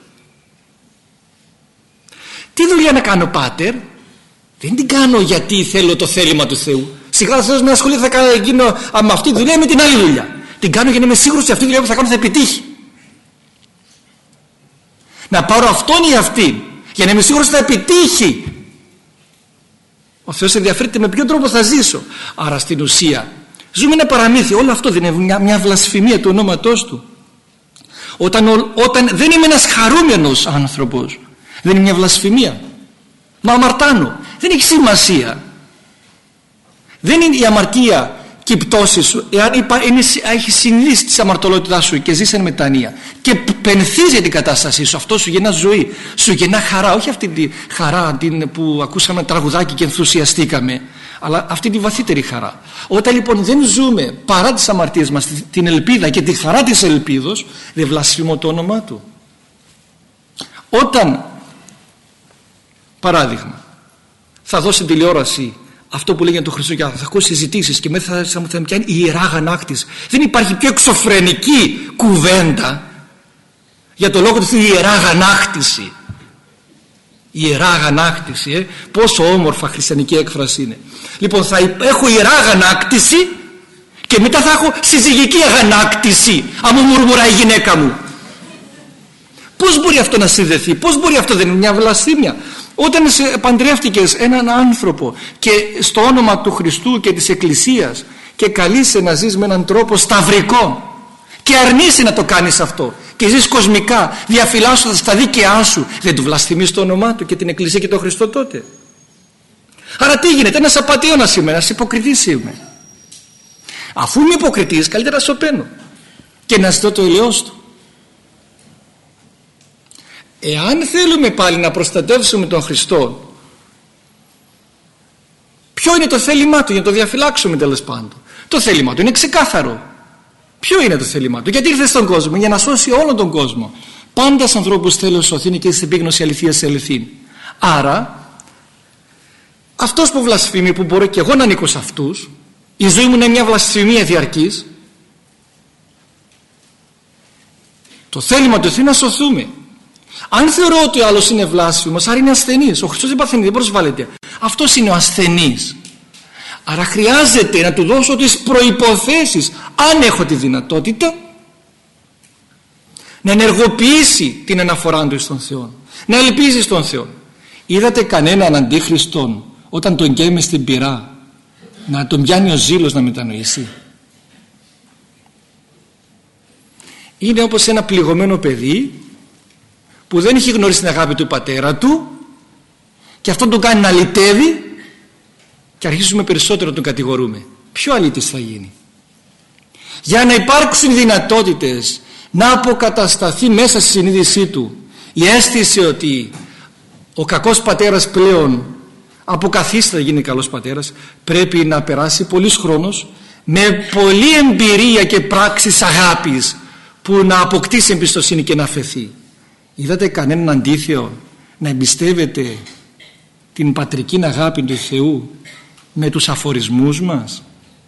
Τι δουλειά να κάνω, πάτερ? Δεν την κάνω γιατί θέλω το θέλημα του Θεού. Σιγά ο Θεός με ασχολείται, θα κάνω εκείνο, με αυτή τη δουλειά ή με την άλλη δουλειά. Την κάνω για να είμαι σίγουρος ότι αυτή η δουλειά που θα κάνω θα επιτύχει. Να πάρω αυτόν ή αυτή για να είμαι σίγουρος ότι θα επιτύχει. Ο Θεός ενδιαφέρεται με ποιον τρόπο θα ζήσω. Άρα στην ουσία ζούμε ένα παραμύθι. Όλο αυτό δεν είναι μια, μια βλασφημία του ονόματός του? Όταν, όταν δεν είμαι ένας χαρούμενος άνθρωπος, δεν είναι μια βλασφημία? Μα αμαρτάνω. Δεν έχει σημασία. Δεν είναι η αμαρτία και η πτώση σου, εάν είναι, έχει συνείδηση της αμαρτωλότητάς σου και ζεις εν μετανία και πενθίζει την κατάστασή σου, αυτό σου γεννά ζωή, σου γεννά χαρά, όχι αυτή τη χαρά την που ακούσαμε τραγουδάκι και ενθουσιαστήκαμε, αλλά αυτή τη βαθύτερη χαρά. Όταν λοιπόν δεν ζούμε παρά τις αμαρτίες μας την ελπίδα και τη χαρά της ελπίδος, δεν βλασφημώ το όνομά του. Όταν, παράδειγμα, θα δώσει τηλεόραση αυτό που λέγεται το Χριστό και θα ακούσει συζητήσεις και μέσα θα μου πιάνει η ιερά αγανάκτηση. Δεν υπάρχει πιο εξωφρενική κουβέντα για το λόγο του, η ιερά αγανάκτηση. Η ιερά αγανάκτηση, ε, πόσο όμορφα χριστιανική έκφραση είναι. Λοιπόν, θα έχω ιερά αγανάκτηση και μετά θα έχω συζυγική αγανάκτηση, αν μου μουρμουράει η γυναίκα μου. Πώς μπορεί αυτό να συνδεθεί? Πώς μπορεί αυτό? Δεν είναι μια βλασφήμια? Όταν παντρεύτηκες έναν άνθρωπο και στο όνομα του Χριστού και της Εκκλησίας και καλείσαι να ζεις με έναν τρόπο σταυρικό και αρνείσαι να το κάνεις αυτό και ζεις κοσμικά διαφυλάσσοντας τα δίκαιά σου, δεν του βλασφημείς το όνομά του και την Εκκλησία και τον Χριστό τότε? Άρα τι γίνεται? Ένας απατεώνας είμαι, ένας υποκριτής είμαι. Αφού είμαι υποκριτής, καλύτερα να σωπαίνω και να ζητώ το ελαιός του. Εάν θέλουμε πάλι να προστατεύσουμε τον Χριστό, ποιο είναι το θέλημά του για να το διαφυλάξουμε τέλος πάντων? Το θέλημά του είναι ξεκάθαρο. Ποιο είναι το θέλημά του? Γιατί ήρθε στον κόσμο? Για να σώσει όλον τον κόσμο. Πάντας ανθρώπους θέλω σωθήνει και στην επίγνωση αληθείας σε αληθήν. Άρα αυτός που βλασφημεί, που μπορώ και εγώ να ανήκω σε αυτούς, η ζωή μου είναι μια βλασφημία διαρκής, το θέλημα του είναι να σωθούμε. Αν θεωρώ ότι ο άλλος είναι βλάσφημος, άρα είναι ασθενής. Ο Χριστός δεν παθαίνει, δεν προσβάλλεται. Αυτός είναι ο ασθενής. Άρα χρειάζεται να του δώσω τις προϋποθέσεις, αν έχω τη δυνατότητα, να ενεργοποιήσει την αναφορά του στον Θεό, να ελπίζει στον Θεό. Είδατε κανέναν αντίχριστον όταν τον καίμε στην πυρά να τον πιάνει ο ζήλος να μετανοήσει? Είναι όπως ένα πληγωμένο παιδί που δεν έχει γνωρίσει την αγάπη του πατέρα του και αυτό τον κάνει να αλητεύει και αρχίζουμε περισσότερο να τον κατηγορούμε. Ποιο αλήτης θα γίνει? Για να υπάρξουν δυνατότητες να αποκατασταθεί μέσα στη συνείδησή του η αίσθηση ότι ο κακός πατέρας πλέον αποκαθίσταται να γίνει καλός πατέρας, πρέπει να περάσει πολύς χρόνος με πολλή εμπειρία και πράξεις αγάπης που να αποκτήσει εμπιστοσύνη και να αφαιθεί. Είδατε κανέναν αντίθεο να εμπιστεύεται την πατρική αγάπη του Θεού με τους αφορισμούς μας?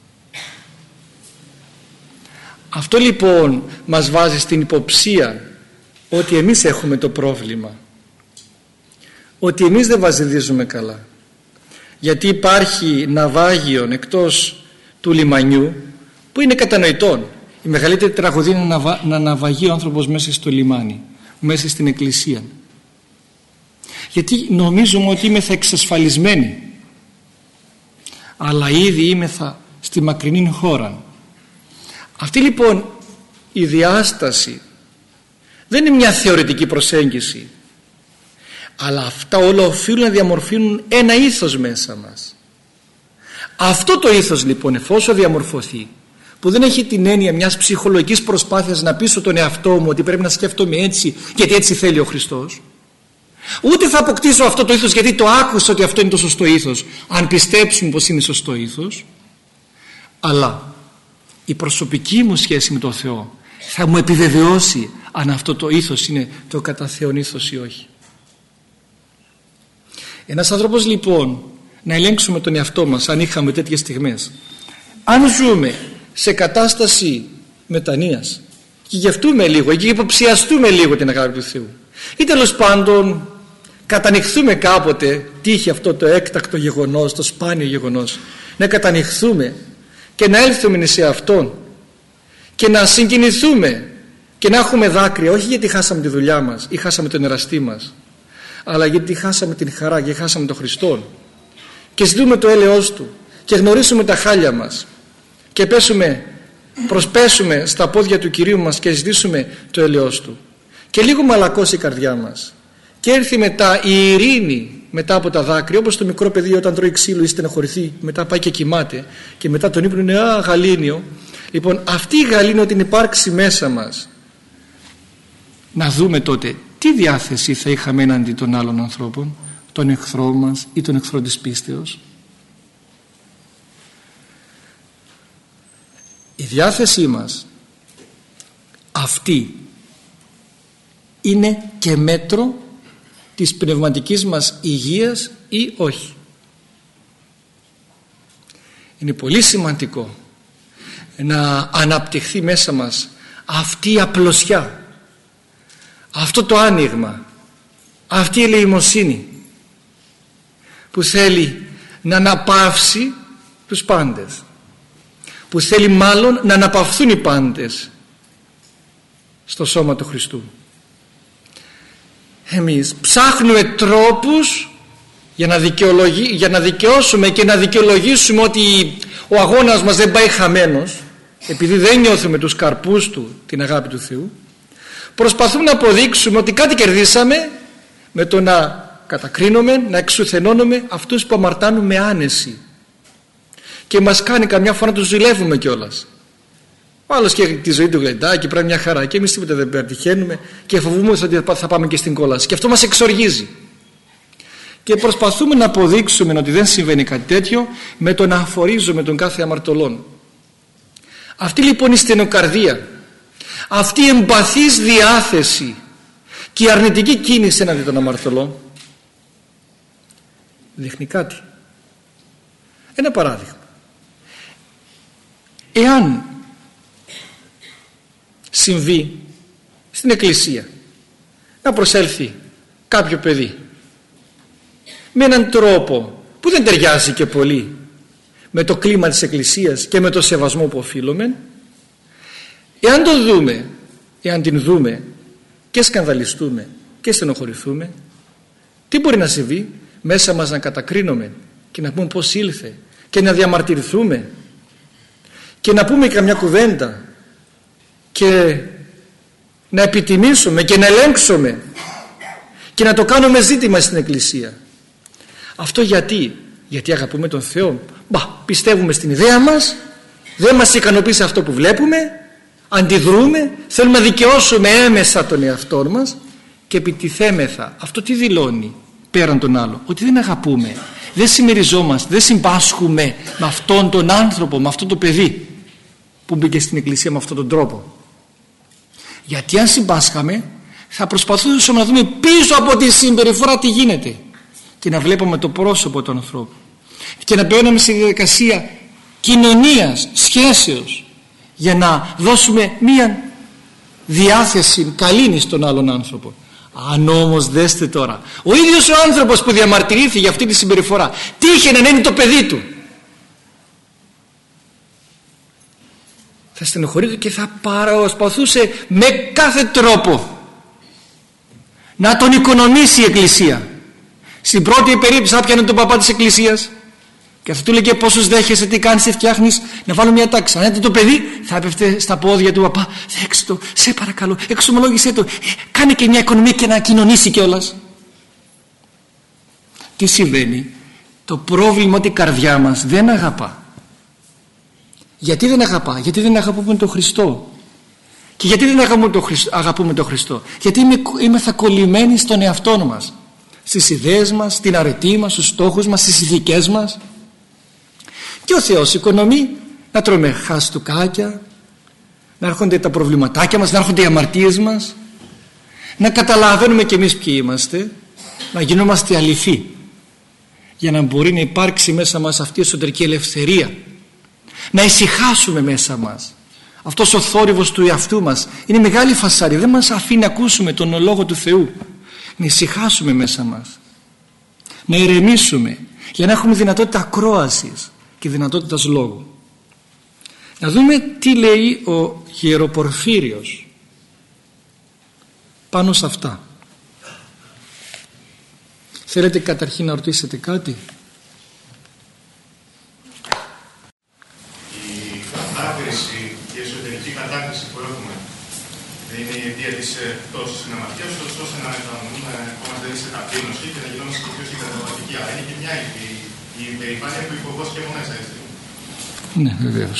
Αυτό λοιπόν μας βάζει στην υποψία ότι εμείς έχουμε το πρόβλημα, ότι εμείς δεν βασιλίζουμε καλά, γιατί υπάρχει ναυάγιον εκτός του λιμανιού που είναι κατανοητόν. Η μεγαλύτερη τραγωδία είναι να, να ναυαγεί ο άνθρωπος μέσα στο λιμάνι, μέσα στην εκκλησία, γιατί νομίζουμε ότι είμεθα εξασφαλισμένοι, αλλά ήδη είμεθα στη μακρινή χώρα. Αυτή λοιπόν η διάσταση δεν είναι μια θεωρητική προσέγγιση, αλλά αυτά όλα οφείλουν να διαμορφύνουν ένα ήθος μέσα μας. Αυτό το ήθος λοιπόν, εφόσον διαμορφωθεί, που δεν έχει την έννοια μιας ψυχολογικής προσπάθειας να πείσω τον εαυτό μου ότι πρέπει να σκέφτομαι έτσι γιατί έτσι θέλει ο Χριστός, ούτε θα αποκτήσω αυτό το ήθος γιατί το άκουσα ότι αυτό είναι το σωστό ήθος, αν πιστέψουμε πως είναι σωστό ήθος, αλλά η προσωπική μου σχέση με τον Θεό θα μου επιβεβαιώσει αν αυτό το ήθος είναι το κατά Θεόν ήθος ή όχι. Ένας άνθρωπος λοιπόν, να ελέγξουμε τον εαυτό μας αν είχαμε τέτοιες στιγμές, αν ζούμε σε κατάσταση μετανοίας και γευτούμε λίγο και υποψιαστούμε λίγο την αγάπη του Θεού, ή τέλος πάντων κατανυχθούμε κάποτε, τύχει αυτό το έκτακτο γεγονός, το σπάνιο γεγονός, να κατανυχθούμε και να έλθουμε σε Αυτόν και να συγκινηθούμε και να έχουμε δάκρυα, όχι γιατί χάσαμε τη δουλειά μας ή χάσαμε τον εραστή μας, αλλά γιατί χάσαμε την χαρά και χάσαμε τον Χριστό, και ζητούμε το έλεος Του και γνωρίσουμε τα χάλια μας και πέσουμε, προσπέσουμε στα πόδια του Κυρίου μας και ζητήσουμε το έλεος Του, και λίγο μαλακώσει η καρδιά μας και έρθει μετά η ειρήνη μετά από τα δάκρυα, όπως το μικρό παιδί όταν τρώει ξύλο ή στενοχωρηθεί, μετά πάει και κοιμάται και μετά τον ύπνο είναι α, γαλήνιο. Λοιπόν, αυτή η γαλήνιο την υπάρξει μέσα μας, να δούμε τότε τι διάθεση θα είχαμε έναντι των άλλων ανθρώπων, τον εχθρό μας ή τον εχθρό της πίστεως. Η διάθεσή μας αυτή είναι και μέτρο της πνευματικής μας υγείας ή όχι. Είναι πολύ σημαντικό να αναπτυχθεί μέσα μας αυτή η απλωσιά, αυτό το άνοιγμα, αυτή η ελεημοσύνη που θέλει να αναπαύσει τους πάντες, που θέλει μάλλον να αναπαυθούν οι πάντες στο σώμα του Χριστού. Εμείς ψάχνουμε τρόπους για να, για να δικαιώσουμε και να δικαιολογήσουμε ότι ο αγώνας μας δεν πάει χαμένος, επειδή δεν νιώθουμε τους καρπούς του, την αγάπη του Θεού. Προσπαθούμε να αποδείξουμε ότι κάτι κερδίσαμε με το να κατακρίνουμε, να εξουθενώνουμε αυτούς που αμαρτάνουν με άνεση, και μας κάνει καμιά φορά να τους ζηλεύουμε κιόλας. Ο άλλος και τη ζωή του γλεντάει και πρέπει μια χαρά και εμείς τίποτα δεν πετυχαίνουμε και φοβούμαι ότι θα πάμε και στην κόλαση, και αυτό μας εξοργίζει, και προσπαθούμε να αποδείξουμε ότι δεν συμβαίνει κάτι τέτοιο με το να αφορίζουμε τον κάθε αμαρτωλόν. Αυτή λοιπόν η στενοκαρδία, αυτή η εμπαθής διάθεση και η αρνητική κίνηση έναντι των αμαρτωλών δείχνει κάτι. Ένα παράδειγμα: εάν συμβεί στην εκκλησία να προσέλθει κάποιο παιδί με έναν τρόπο που δεν ταιριάζει και πολύ με το κλίμα της Εκκλησίας και με το σεβασμό που οφείλουμε, εάν το δούμε, εάν την δούμε και σκανδαλιστούμε και στενοχωρηθούμε, τι μπορεί να συμβεί? Μέσα μας να κατακρίνουμε και να πούμε πως ήλθε και να διαμαρτυρηθούμε και να πούμε καμιά κουβέντα και να επιτιμήσουμε και να ελέγξουμε και να το κάνουμε ζήτημα στην Εκκλησία. Αυτό γιατί? Γιατί αγαπούμε τον Θεό. Μπα, πιστεύουμε στην ιδέα μας, δεν μας ικανοποιήσει αυτό που βλέπουμε, αντιδρούμε, θέλουμε να δικαιώσουμε έμεσα τον εαυτό μας και επιτιθέμεθα. Αυτό τι δηλώνει πέραν τον άλλο? Ότι δεν αγαπούμε, δεν συμμεριζόμαστε, δεν συμπάσχουμε με αυτόν τον άνθρωπο, με αυτό το παιδί που μπήκε στην Εκκλησία με αυτόν τον τρόπο. Γιατί αν συμπάσχαμε θα προσπαθούσαμε να δούμε πίσω από τη συμπεριφορά τι γίνεται και να βλέπουμε το πρόσωπο του ανθρώπου και να μπαίνουμε σε διαδικασία κοινωνίας, σχέσεως, για να δώσουμε μία διάθεση καλήνη στον άλλον άνθρωπο. Αν όμως δέστε τώρα, ο ίδιος ο άνθρωπος που διαμαρτυρήθηκε για αυτή τη συμπεριφορά τύχε να είναι το παιδί του, θα στενοχωρείται και θα προσπαθούσε με κάθε τρόπο να τον οικονομήσει η Εκκλησία. Στην πρώτη περίπτωση θα πιάνε τον παπά της Εκκλησίας και θα του λέγε πόσους δέχεσαι, τι κάνεις, τι φτιάχνεις, να βάλω μια τάξη. Αν έρθει το παιδί θα έπεφτε στα πόδια του παπά, δέξτε το, σε παρακαλώ, εξομολόγησέ το, ε, κάνε και μια οικονομία και να κοινωνήσει κιόλας. Τι συμβαίνει? Το πρόβλημα ότι η καρδιά μας δεν αγαπά. Γιατί δεν αγαπά? Γιατί δεν αγαπούμε τον Χριστό. Και γιατί δεν αγαπούμε τον Χριστό, αγαπούμε τον Χριστό? Γιατί είμαστε κολλημένοι στον εαυτό μας, στις ιδέες μας, στην αρετή μας, στους στόχους μας, στις ηθικές μας. Και ο Θεός οικονομεί να τρώμε χαστούκάκια, να έρχονται τα προβληματάκια μας, να έρχονται οι αμαρτίες μας, να καταλαβαίνουμε κι εμείς ποιοι είμαστε, να γινόμαστε αληθοί, για να μπορεί να υπάρξει μέσα μας αυτή η εσωτερική ελευθερία, να ησυχάσουμε μέσα μας. Αυτός ο θόρυβος του εαυτού μας είναι μεγάλη φασάρια, δεν μας αφήνει να ακούσουμε τον Λόγο του Θεού. Να ησυχάσουμε μέσα μας, να ηρεμήσουμε, για να έχουμε δυνατότητα ακρόασης και δυνατότητας λόγου. Να δούμε τι λέει ο Ιεροπορφύριος πάνω σε αυτά. Θέλετε καταρχήν να ρωτήσετε κάτι? Η κατάκριση, η εσωτερική κατάκριση που έχουμε δεν είναι η αιτία της πτώσης στην αμαρτία, ώστε να ερχόμαστε σε ταπείνωση και να γινόμαστε πιο συγκαταβατικοί. Άρα είναι και μια η υπερηφάνεια που υποβώς και από μέσα, έτσι. Ναι, βεβαίως.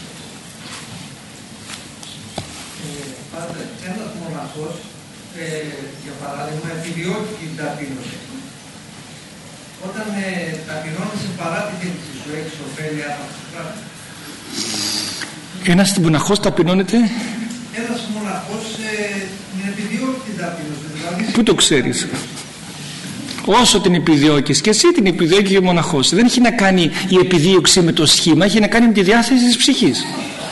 Πάντα ένας μοναχός, ε, για παράδειγμα, επιδιώκει την ταπείνωση. Όταν ε, ταπεινώνεσαι παρά την κίνηση σου, έχεις ωφέλεια από αυτό το πράγμα? Ένας μοναχός ταπεινώνεται. Ένας μοναχός ε, την επιδιώκει την ταπείνωση. Δηλαδή, πού το ξέρεις? Όσο την επιδιώκεις και εσύ την επιδιώκει ο μοναχός. Δεν έχει να κάνει η επιδίωξη με το σχήμα, έχει να κάνει με τη διάθεση της ψυχής.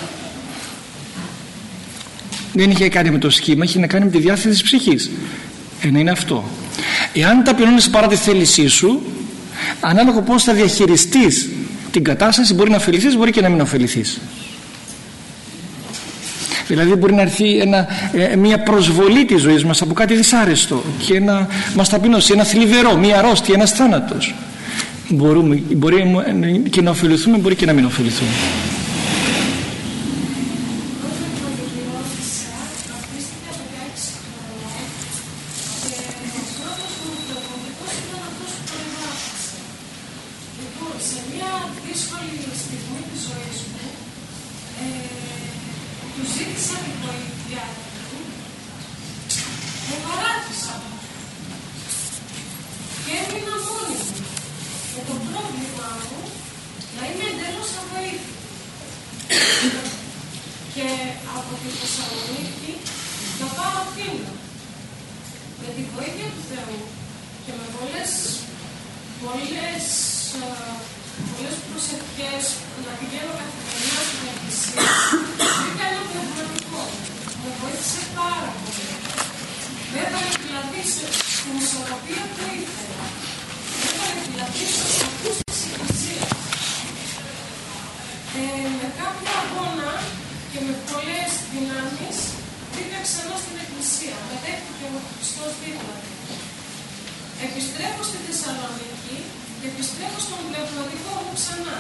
Δεν έχει να κάνει με το σχήμα, έχει να κάνει με τη διάθεση της ψυχής. Ένα είναι αυτό. Εάν ταπεινώνεσαι παρά τη θέλησή σου, ανάλογα πώς θα διαχειριστείς την κατάσταση, μπορεί να ωφεληθείς, μπορεί και να μην ωφεληθείς. Δηλαδή μπορεί να έρθει ένα, ε, μια προσβολή της ζωής μας από κάτι δυσάρεστο και να μας ταπεινώσει, ένα θλιβερό, μια αρρώστια, ένας θάνατος. Μπορούμε, μπορεί και να ωφεληθούμε, μπορεί και να μην ωφεληθούμε. μήνες πήγα ξανά στην εκκλησία. Μετέχθηκε ο Χριστός δίπλα. Επιστρέφω στη Θεσσαλονίκη και επιστρέφω στον πνευματικό μου ξανά.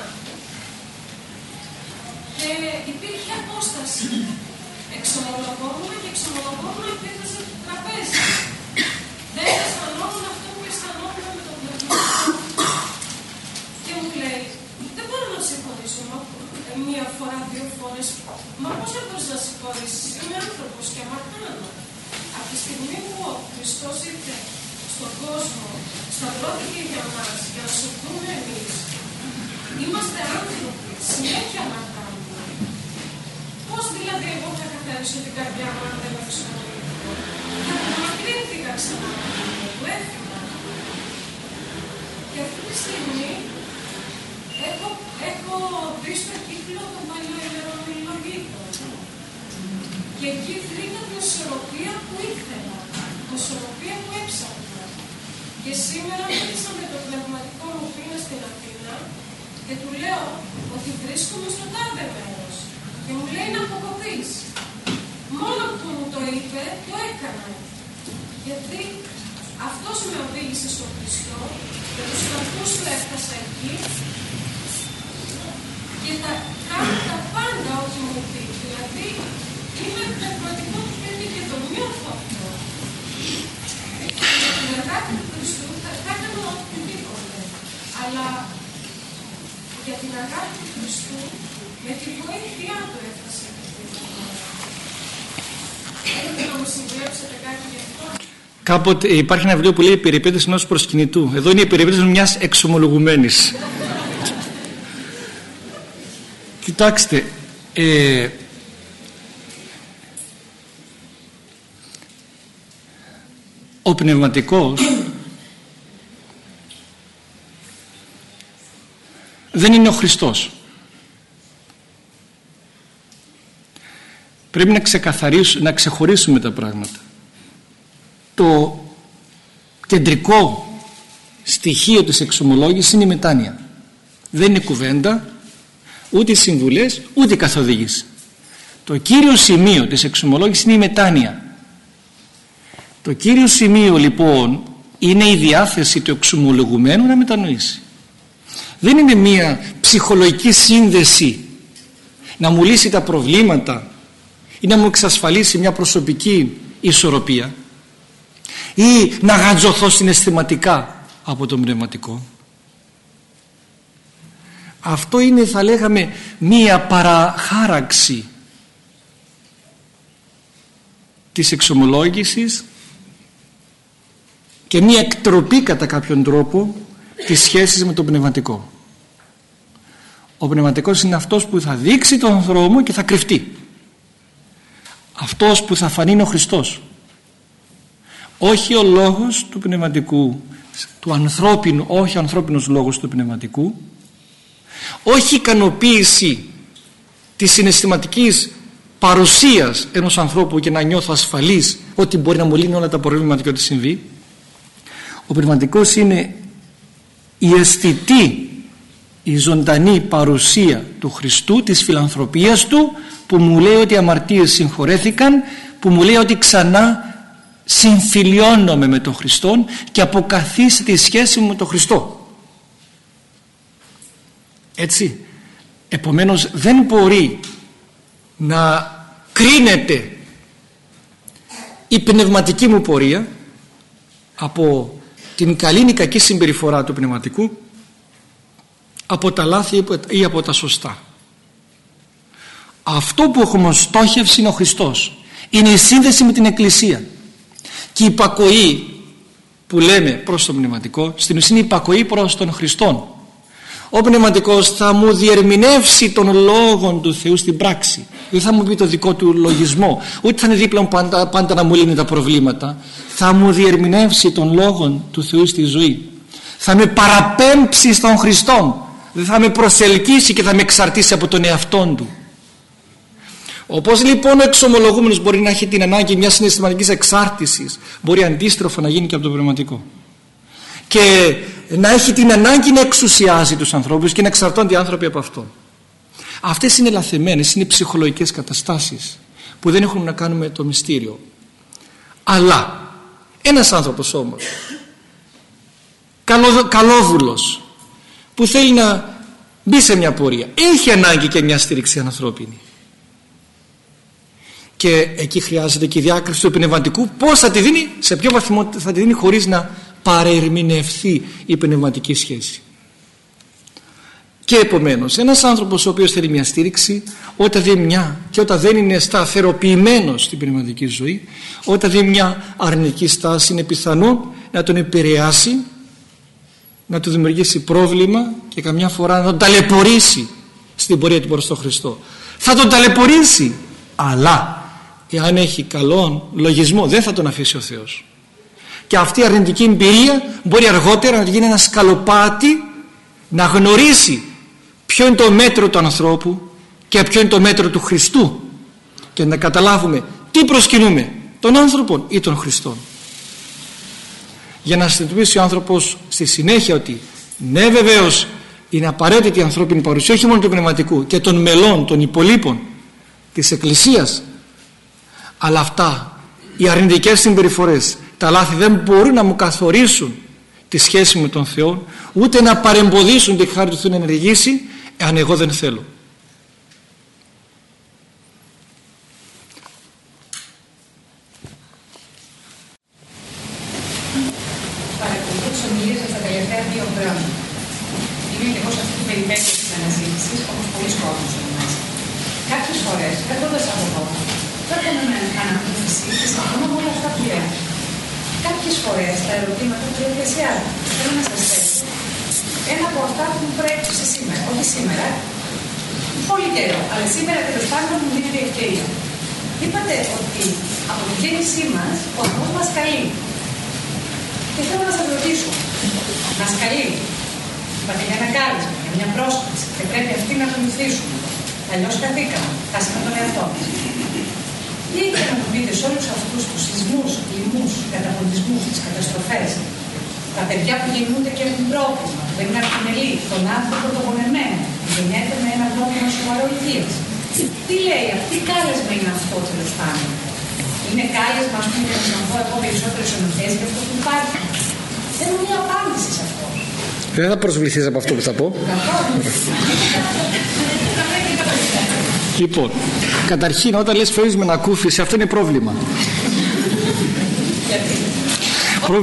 Και υπήρχε απόσταση. Εξομολογόμουν και εξομολογόμουν και έπαιζε το τραπέζι. Δεν αισθανόμουν αυτό που αισθανόμουν με το πνευματικό. Και μου λέει, δεν μπορώ να συγχωρήσω μία φορά, δύο φορές. Μα πώς δεν μπορείς να συγχωρήσεις? Είμαι άνθρωπος και αμαρτάνω. Από τη στιγμή που ο Χριστός ήρθε στον κόσμο, σταυρώθηκε για μας, για να σωθούμε εμείς. Είμαστε άνθρωποι, συνέχεια αμαρτάνουμε. Πώς δηλαδή εγώ θα καθαρίσω την καρδιά μου αν δεν εξομολογηθώ? Και απομακρύνθηκα ξανά, που έφυγα. Και αυτή τη στιγμή έχω, έχω μπει στο κύκλο των παλιοϊερομιλογήτων. Και εκεί βρήκα την ισορροπία που ήθελα, την ισορροπία που έψαχνα. Και σήμερα μίλησα με το πνευματικό μου πείνα στην Αθήνα και του λέω ότι βρίσκομαι στο τάδε μέρος. Και μου λέει να αποκοπείς. Μόνο που μου το είπε, το έκανα. Γιατί αυτός με οδήγησε στον Χριστό και τους καρπούς του έφτασα εκεί και τα κάνω τα πάντα ό,τι μου πει. Δηλαδή είμαι πνευματικό του παιδί και το νιώθω αυτό. Για την αγάπη του Χριστού θα κάνω οτιδήποτε. Αλλά για την αγάπη του Χριστού με τη βοήθειά του έφτασε αυτή. Θέλετε να μου συμβουλέψετε κάτι γι' αυτό? Κάποτε υπάρχει ένα βιβλίο που λέει «Περιπέτειες ενός προσκυνητού». Εδώ είναι οι περιπέτειες μιας εξομολογουμένης. Κοιτάξτε, ε, ο πνευματικός δεν είναι ο Χριστός. Πρέπει να ξεκαθαρίσουμε, να ξεχωρίσουμε τα πράγματα. Το κεντρικό στοιχείο της εξομολόγησης είναι η μετάνοια. Δεν είναι κουβέντα, ούτε συμβουλές, ούτε καθοδήγηση. Το κύριο σημείο της εξομολόγησης είναι η μετάνοια. Το κύριο σημείο λοιπόν είναι η διάθεση του εξομολογουμένου να μετανοήσει. Δεν είναι μία ψυχολογική σύνδεση να μου λύσει τα προβλήματα ή να μου εξασφαλίσει μια προσωπική ισορροπία ή να γαντζωθώ συναισθηματικά από το πνευματικό. Αυτό είναι, θα λέγαμε, μία παραχάραξη της εξομολόγησης και μία εκτροπή κατά κάποιον τρόπο της σχέσης με το πνευματικό. Ο πνευματικός είναι αυτός που θα δείξει τον δρόμο και θα κρυφτεί. Αυτός που θα φανεί είναι ο Χριστός. Όχι ο λόγος του πνευματικού, του ανθρώπινου, όχι ο ανθρώπινος λόγος του πνευματικού, όχι η ικανοποίηση της συναισθηματικής παρουσίας ενός ανθρώπου και να νιώθω ασφαλής ότι μπορεί να μου λύνει όλα τα προβλήματα και ό,τι συμβεί. Ο πνευματικός είναι η αισθητή, η ζωντανή παρουσία του Χριστού, της φιλανθρωπίας του, που μου λέει ότι οι αμαρτίες συγχωρέθηκαν, που μου λέει ότι ξανά συμφιλιώνομαι με τον Χριστό και αποκαθίσει τη σχέση μου με τον Χριστό. Έτσι, επομένως δεν μπορεί να κρίνεται η πνευματική μου πορεία από την καλή ή κακή συμπεριφορά του πνευματικού, από τα λάθη ή από τα σωστά. Αυτό που έχουμε στόχευση είναι ο Χριστός, είναι η σύνδεση με την Εκκλησία και η υπακοή που λέμε προς το πνευματικό στην ουσία είναι η υπακοή προς τον Χριστόν. Ο πνευματικός θα μου διερμηνεύσει τον λόγο του Θεού στην πράξη, δεν θα μου πει το δικό του λογισμό, ούτε θα είναι δίπλα μου πάντα, πάντα να μου λύνει τα προβλήματα. Θα μου διερμηνεύσει τον λόγο του Θεού στη ζωή, θα με παραπέμψει στον Χριστό, δεν θα με προσελκύσει και θα με εξαρτήσει από τον εαυτόν του. Όπως λοιπόν ο εξομολογούμενος μπορεί να έχει την ανάγκη μιας συναισθηματικής εξάρτησης, μπορεί αντίστροφα να γίνει και από το πνευματικό, και να έχει την ανάγκη να εξουσιάζει τους ανθρώπους και να εξαρτώνται οι άνθρωποι από αυτό. Αυτές είναι λαθεμένες, είναι ψυχολογικές καταστάσεις που δεν έχουν να κάνουν με το μυστήριο. Αλλά ένας άνθρωπος όμως καλο, καλόβουλος που θέλει να μπει σε μια πορεία έχει ανάγκη και μια στήριξη ανθρώπινη, και εκεί χρειάζεται και η διάκριση του πνευματικού, πώς θα τη δίνει, σε ποιο βαθμό θα τη δίνει χωρίς να παρερμηνευθεί η πνευματική σχέση. Και επομένως ένας άνθρωπος ο οποίος θέλει μια στήριξη, όταν δει μια και όταν δεν είναι σταθεροποιημένος στην πνευματική ζωή, όταν δει μια αρνητική στάση, είναι πιθανό να τον επηρεάσει, να του δημιουργήσει πρόβλημα και καμιά φορά να τον ταλαιπωρήσει στην πορεία του προς τον Χριστό. Θα τον ταλαιπωρήσει, αλλά εάν έχει καλόν λογισμό δεν θα τον αφήσει ο Θεός. Και αυτή η αρνητική εμπειρία μπορεί αργότερα να γίνει ένα σκαλοπάτι, να γνωρίσει ποιο είναι το μέτρο του ανθρώπου και ποιο είναι το μέτρο του Χριστού, και να καταλάβουμε τι προσκυνούμε, τον άνθρωπο ή τον Χριστόν, για να συνειδητοποιήσει ο άνθρωπος στη συνέχεια ότι ναι, βεβαίως είναι απαραίτητη η ανθρώπινη παρουσία, όχι μόνο του πνευματικού και των μελών, των υπολείπων της Εκκλησίας, αλλά αυτά οι αρνητικές συμπεριφορές, τα λάθη δεν μπορούν να μου καθορίσουν τη σχέση με τον Θεό, ούτε να παρεμποδίσουν τη χάρη του Θεού να ενεργήσει, εάν εγώ δεν θέλω. Παρακολουθώ τις ομιλίες σας τα τελευταία δύο χρόνια. Είμαι και εγώ σε αυτή την περιπέτεια της αναζήτησης, όπως πολλοί κόσμος εμάς. Κάποιες φορές, φεύγοντας από εδώ, φεύγαμε με ανακούφιση και συμφωνώ με όλα αυτά που λέω. Κάποιες φορές τα ερωτήματα του διαδικασιάζουν. Θέλω να σας θέσω ένα από αυτά που μου προέκυψε σήμερα. Όχι σήμερα, πολύ καιρό, αλλά σήμερα τέλος πάντων μου δίνει η ευκαιρία. Είπατε ότι από την γέννησή μας ο Θεός μας καλεί. Και θέλω να σας ρωτήσω, μας καλεί. Είπατε για ένα κάλεσμα, για μια πρόσκληση, και πρέπει αυτοί να ακολουθήσουμε. Αλλιώς καθήκαμε, χάσαμε τον εαυτό μας. Τι έχετε να μου πείτε σε όλους αυτούς τους σεισμούς, λοιμούς, καταποντισμούς, τις καταστροφές, τα παιδιά που γεννούνται και έχουν πρόβλημα, δεν είναι αρκινελή, τον άνθρωπο το πονεμένο, που γεννιέται με ένα πρόβλημα σοβαρό υγείας. Τι λέει, τι κάλεσμα είναι αυτό τέλος πάντων? Είναι κάλεσμα, ας πούμε, να σας πω εγώ περισσότερες ενοχές για αυτό που υπάρχει? Θέλω μια απάντηση σε αυτό. Δεν θα προσβληθείς από αυτό που θα πω. Λοιπόν, καταρχήν όταν λες φεύγεις με ανακούφιση, αυτό είναι πρόβλημα. Προ...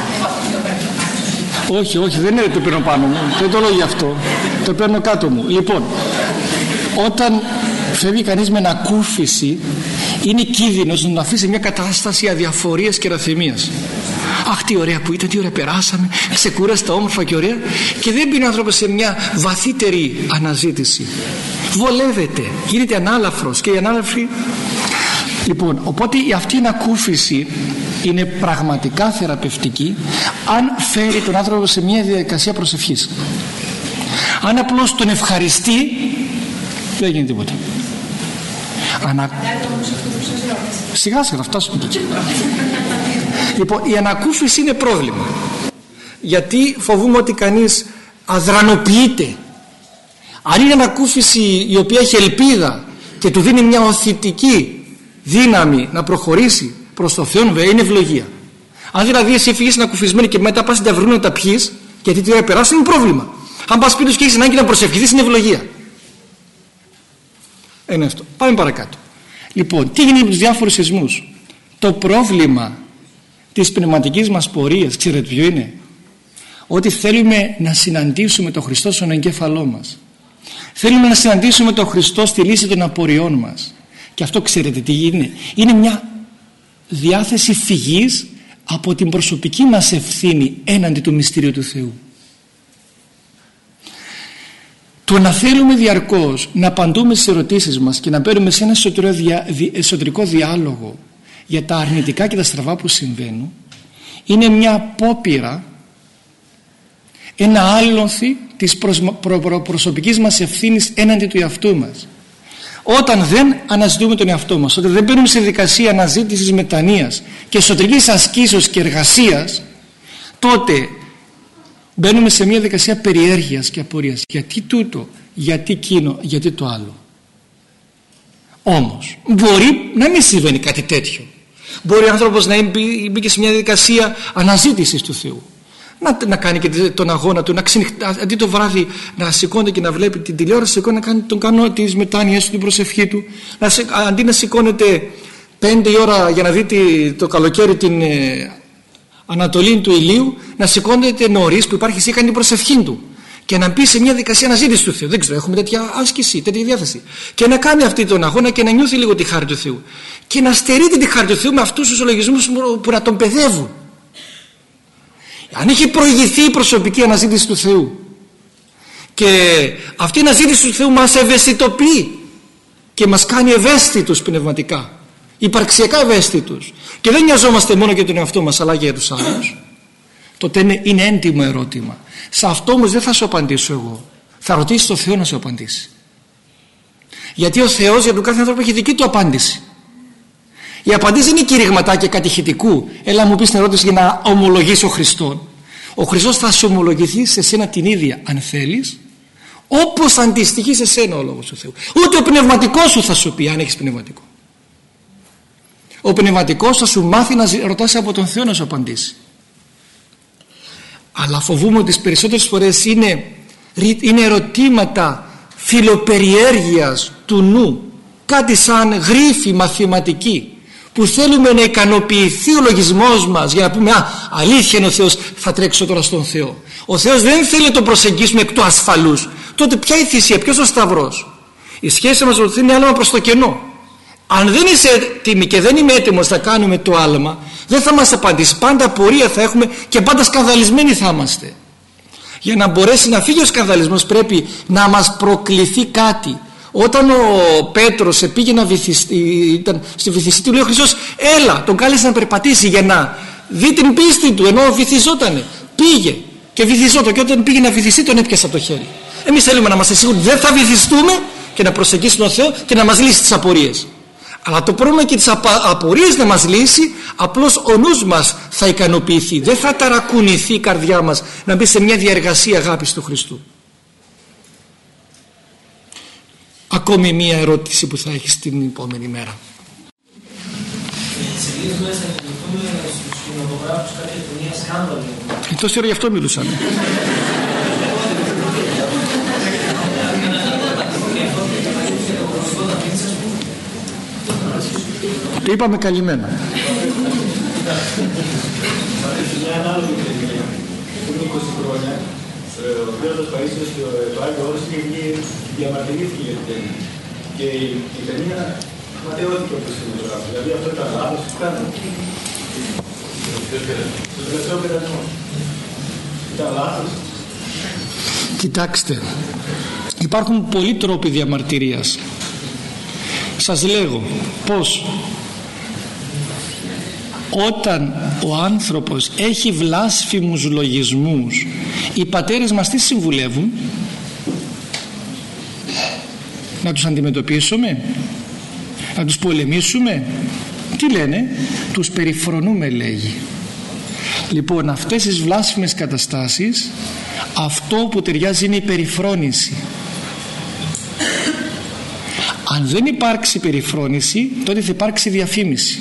όχι, όχι, δεν είναι το παίρνω πάνω μου, δεν το λέω γι' αυτό, το παίρνω κάτω μου. Λοιπόν, όταν φεύγει κανείς με ανακούφιση, είναι κίνδυνος να αφήσει μια κατάσταση αδιαφορίας και ραθυμίας. Αχ, τι ωραία που ήταν, τι ωραία περάσαμε, ξεκούραστα, όμορφα και ωραία, και δεν μπει ο άνθρωπος σε μια βαθύτερη αναζήτηση. Βολεύεται, γίνεται ανάλαφρος, και η ανάλαφρη. Λοιπόν, οπότε αυτή η ανακούφιση είναι πραγματικά θεραπευτική αν φέρει τον άνθρωπο σε μια διαδικασία προσευχής. Αν απλώς τον ευχαριστεί, δεν γίνει τίποτα. Ανα... Σιγά σιγά θα φτάσουμε εκεί. Λοιπόν, η ανακούφιση είναι πρόβλημα, γιατί φοβούμαι ότι κανείς αδρανοποιείται. Αν είναι ανακούφιση η οποία έχει ελπίδα και του δίνει μια οθητική δύναμη να προχωρήσει προς το Θεό, βέβαια είναι ευλογία. Αν δηλαδή εσύ φύγεις ανακουφισμένη και μετά πας στην ταυρινή να τα πιείς, γιατί τι ώρα περάσει, είναι πρόβλημα. Αν πας σπίτι σου και έχεις ανάγκη να προσευχηθείς, είναι ευλογία. Είναι αυτό. Πάμε παρακάτω. Λοιπόν, τι γίνεται με τους διάφορους σεισμούς? Το πρόβλημα της πνευματικής μας πορείας, ξέρετε ποιο είναι? Ότι θέλουμε να συναντήσουμε τον Χριστό στον εγκέφαλό μας. Θέλουμε να συναντήσουμε τον Χριστό στη λύση των απορριών μας. Και αυτό ξέρετε τι είναι? Είναι μια διάθεση φυγής από την προσωπική μας ευθύνη έναντι του μυστηρίου του Θεού. Το να θέλουμε διαρκώς να απαντούμε στις ερωτήσεις μας και να παίρνουμε σε ένα εσωτερικό διάλογο για τα αρνητικά και τα στραβά που συμβαίνουν, είναι μια απόπειρα, ένα άλοθη της προσωπικής μας ευθύνης έναντι του εαυτού μας. Όταν δεν αναζητούμε τον εαυτό μας, όταν δεν μπαίνουμε σε δικασία αναζήτησης μετανοίας και εσωτερικής ασκήσεως και εργασίας, τότε μπαίνουμε σε μια δικασία περιέργειας και απορίας. Γιατί τούτο, γιατί εκείνο, γιατί το άλλο. Όμως μπορεί να μην συμβαίνει κάτι τέτοιο. Μπορεί ο άνθρωπος να μπήκε σε μια διαδικασία αναζήτησης του Θεού, να, να κάνει και τον αγώνα του, να ξενυχτά, αντί το βράδυ να σηκώνεται και να βλέπει την τηλεόραση, σηκώνει να κάνει τον κανόνα της μετάνοιας του, την προσευχή του, να, αντί να σηκώνεται πέντε η ώρα για να δει το καλοκαίρι την ε, ανατολή του ηλίου, να σηκώνεται νωρίς που υπάρχει σίγουρα την προσευχή του και να μπει σε μια δικασία αναζήτηση του Θεού. Δεν ξέρω, έχουμε τέτοια άσκηση, τέτοια διάθεση. Και να κάνει αυτή τον αγώνα και να νιώθει λίγο τη χάρη του Θεού. Και να στερείται τη χάρη του Θεού με αυτούς τους λογισμούς που να τον παιδεύουν. Αν έχει προηγηθεί η προσωπική αναζήτηση του Θεού, και αυτή η αναζήτηση του Θεού μας ευαισθητοποιεί και μας κάνει ευαίσθητους πνευματικά, υπαρξιακά ευαίσθητους, και δεν νοιαζόμαστε μόνο για τον εαυτό μας αλλά για τους άλλους, τότε είναι, είναι έντιμο ερώτημα. Σε αυτό όμως δεν θα σου απαντήσω εγώ, θα ρωτήσεις τον Θεό να σου απαντήσει. Γιατί ο Θεός για τον κάθε άνθρωπο έχει δική του απάντηση. Η απαντήση δεν είναι κηρυγματάκια κατηχητικού. Έλα μου πεις την ερώτηση για να ομολογήσει ο Χριστόν. Ο Χριστός θα σου ομολογηθεί σε σένα την ίδια, αν θέλεις, όπως αντιστοιχεί σε σένα ο λόγος του Θεού. Ούτε ο πνευματικός σου θα σου πει, αν έχεις πνευματικό. Ο πνευματικός θα σου μάθει να ρωτάς από τον Θεό να σου απαντήσει. Αλλά φοβούμαι ότι τις περισσότερες φορές είναι, είναι ερωτήματα φιλοπεριέργειας του νου, κάτι σαν γρίφη μαθηματική, που θέλουμε να ικανοποιηθεί ο λογισμός μας για να πούμε «Α, αλήθεια είναι ο Θεός, θα τρέξω τώρα στον Θεό». Ο Θεός δεν θέλει να τον προσεγγίσουμε εκ του ασφαλούς. Τότε ποια η θυσία, ποιος ο σταυρός? Η σχέση μας ρωτήσει είναι άλμα προς το κενό. Αν δεν είσαι έτοιμη και δεν είμαι έτοιμος να κάνουμε το άλμα, δεν θα μας απαντήσει. Πάντα απορία θα έχουμε και πάντα σκανδαλισμένοι θα είμαστε. Για να μπορέσει να φύγει ο σκανδαλισμός πρέπει να μας προκληθεί κάτι. Όταν ο Πέτρος πήγε να βυθιστεί, ήταν στη βυθιστή του, λέει ο Χριστός έλα, τον κάλεσε να περπατήσει για να δει την πίστη του ενώ βυθιζότανε. Πήγε και βυθιζόταν, και όταν πήγε να βυθιστεί τον έπιασε από το χέρι. Εμείς θέλουμε να είμαστε σίγουροι δεν θα βυθιστούμε και να προσεγγίσουμε τον Θεό και να μας λύσει τις απορίες. Αλλά το πρόβλημα και τις απορίες να μας λύσει, απλώς ο νους μας θα ικανοποιηθεί. Δεν θα ταρακουνηθεί η καρδιά μας να μπει σε μια διαργασία αγάπης του Χριστού. Ακόμη μία ερώτηση που θα έχεις την επόμενη μέρα. Σε λίγες μέρες θα εκπληκτούμε στους κινηματογράφους κάποια ταινία σκάνδαλη. Ε, τόση ώρα γι' αυτό μιλούσαμε. Το είπαμε καλυμμένα. Μια ανάλογη ταινία, πριν είκοσι χρόνια, ο Κύριος Παΐσιος και το Άγιο Όρος είχε βγει, διαμαρτυρήθηκε για την ταινία. Και η ταινία ματαιώθηκε από τους κινηματογράφους. Δηλαδή αυτό ήταν λάθος, τι κάνανε. Στο τελευταίο πειρασμό. Ήταν λάθος. Κοιτάξτε, υπάρχουν πολλοί τρόποι διαμαρτυρίας. Σας λέγω πως όταν ο άνθρωπος έχει βλάσφημους λογισμούς, οι πατέρες μας τι συμβουλεύουν? Να τους αντιμετωπίσουμε, να τους πολεμήσουμε? Τι λένε? Τους περιφρονούμε, λέγει. Λοιπόν, αυτές τις βλάσφημες καταστάσεις, αυτό που ταιριάζει είναι η περιφρόνηση. Αν δεν υπάρξει περιφρόνηση, τότε θα υπάρξει διαφήμιση.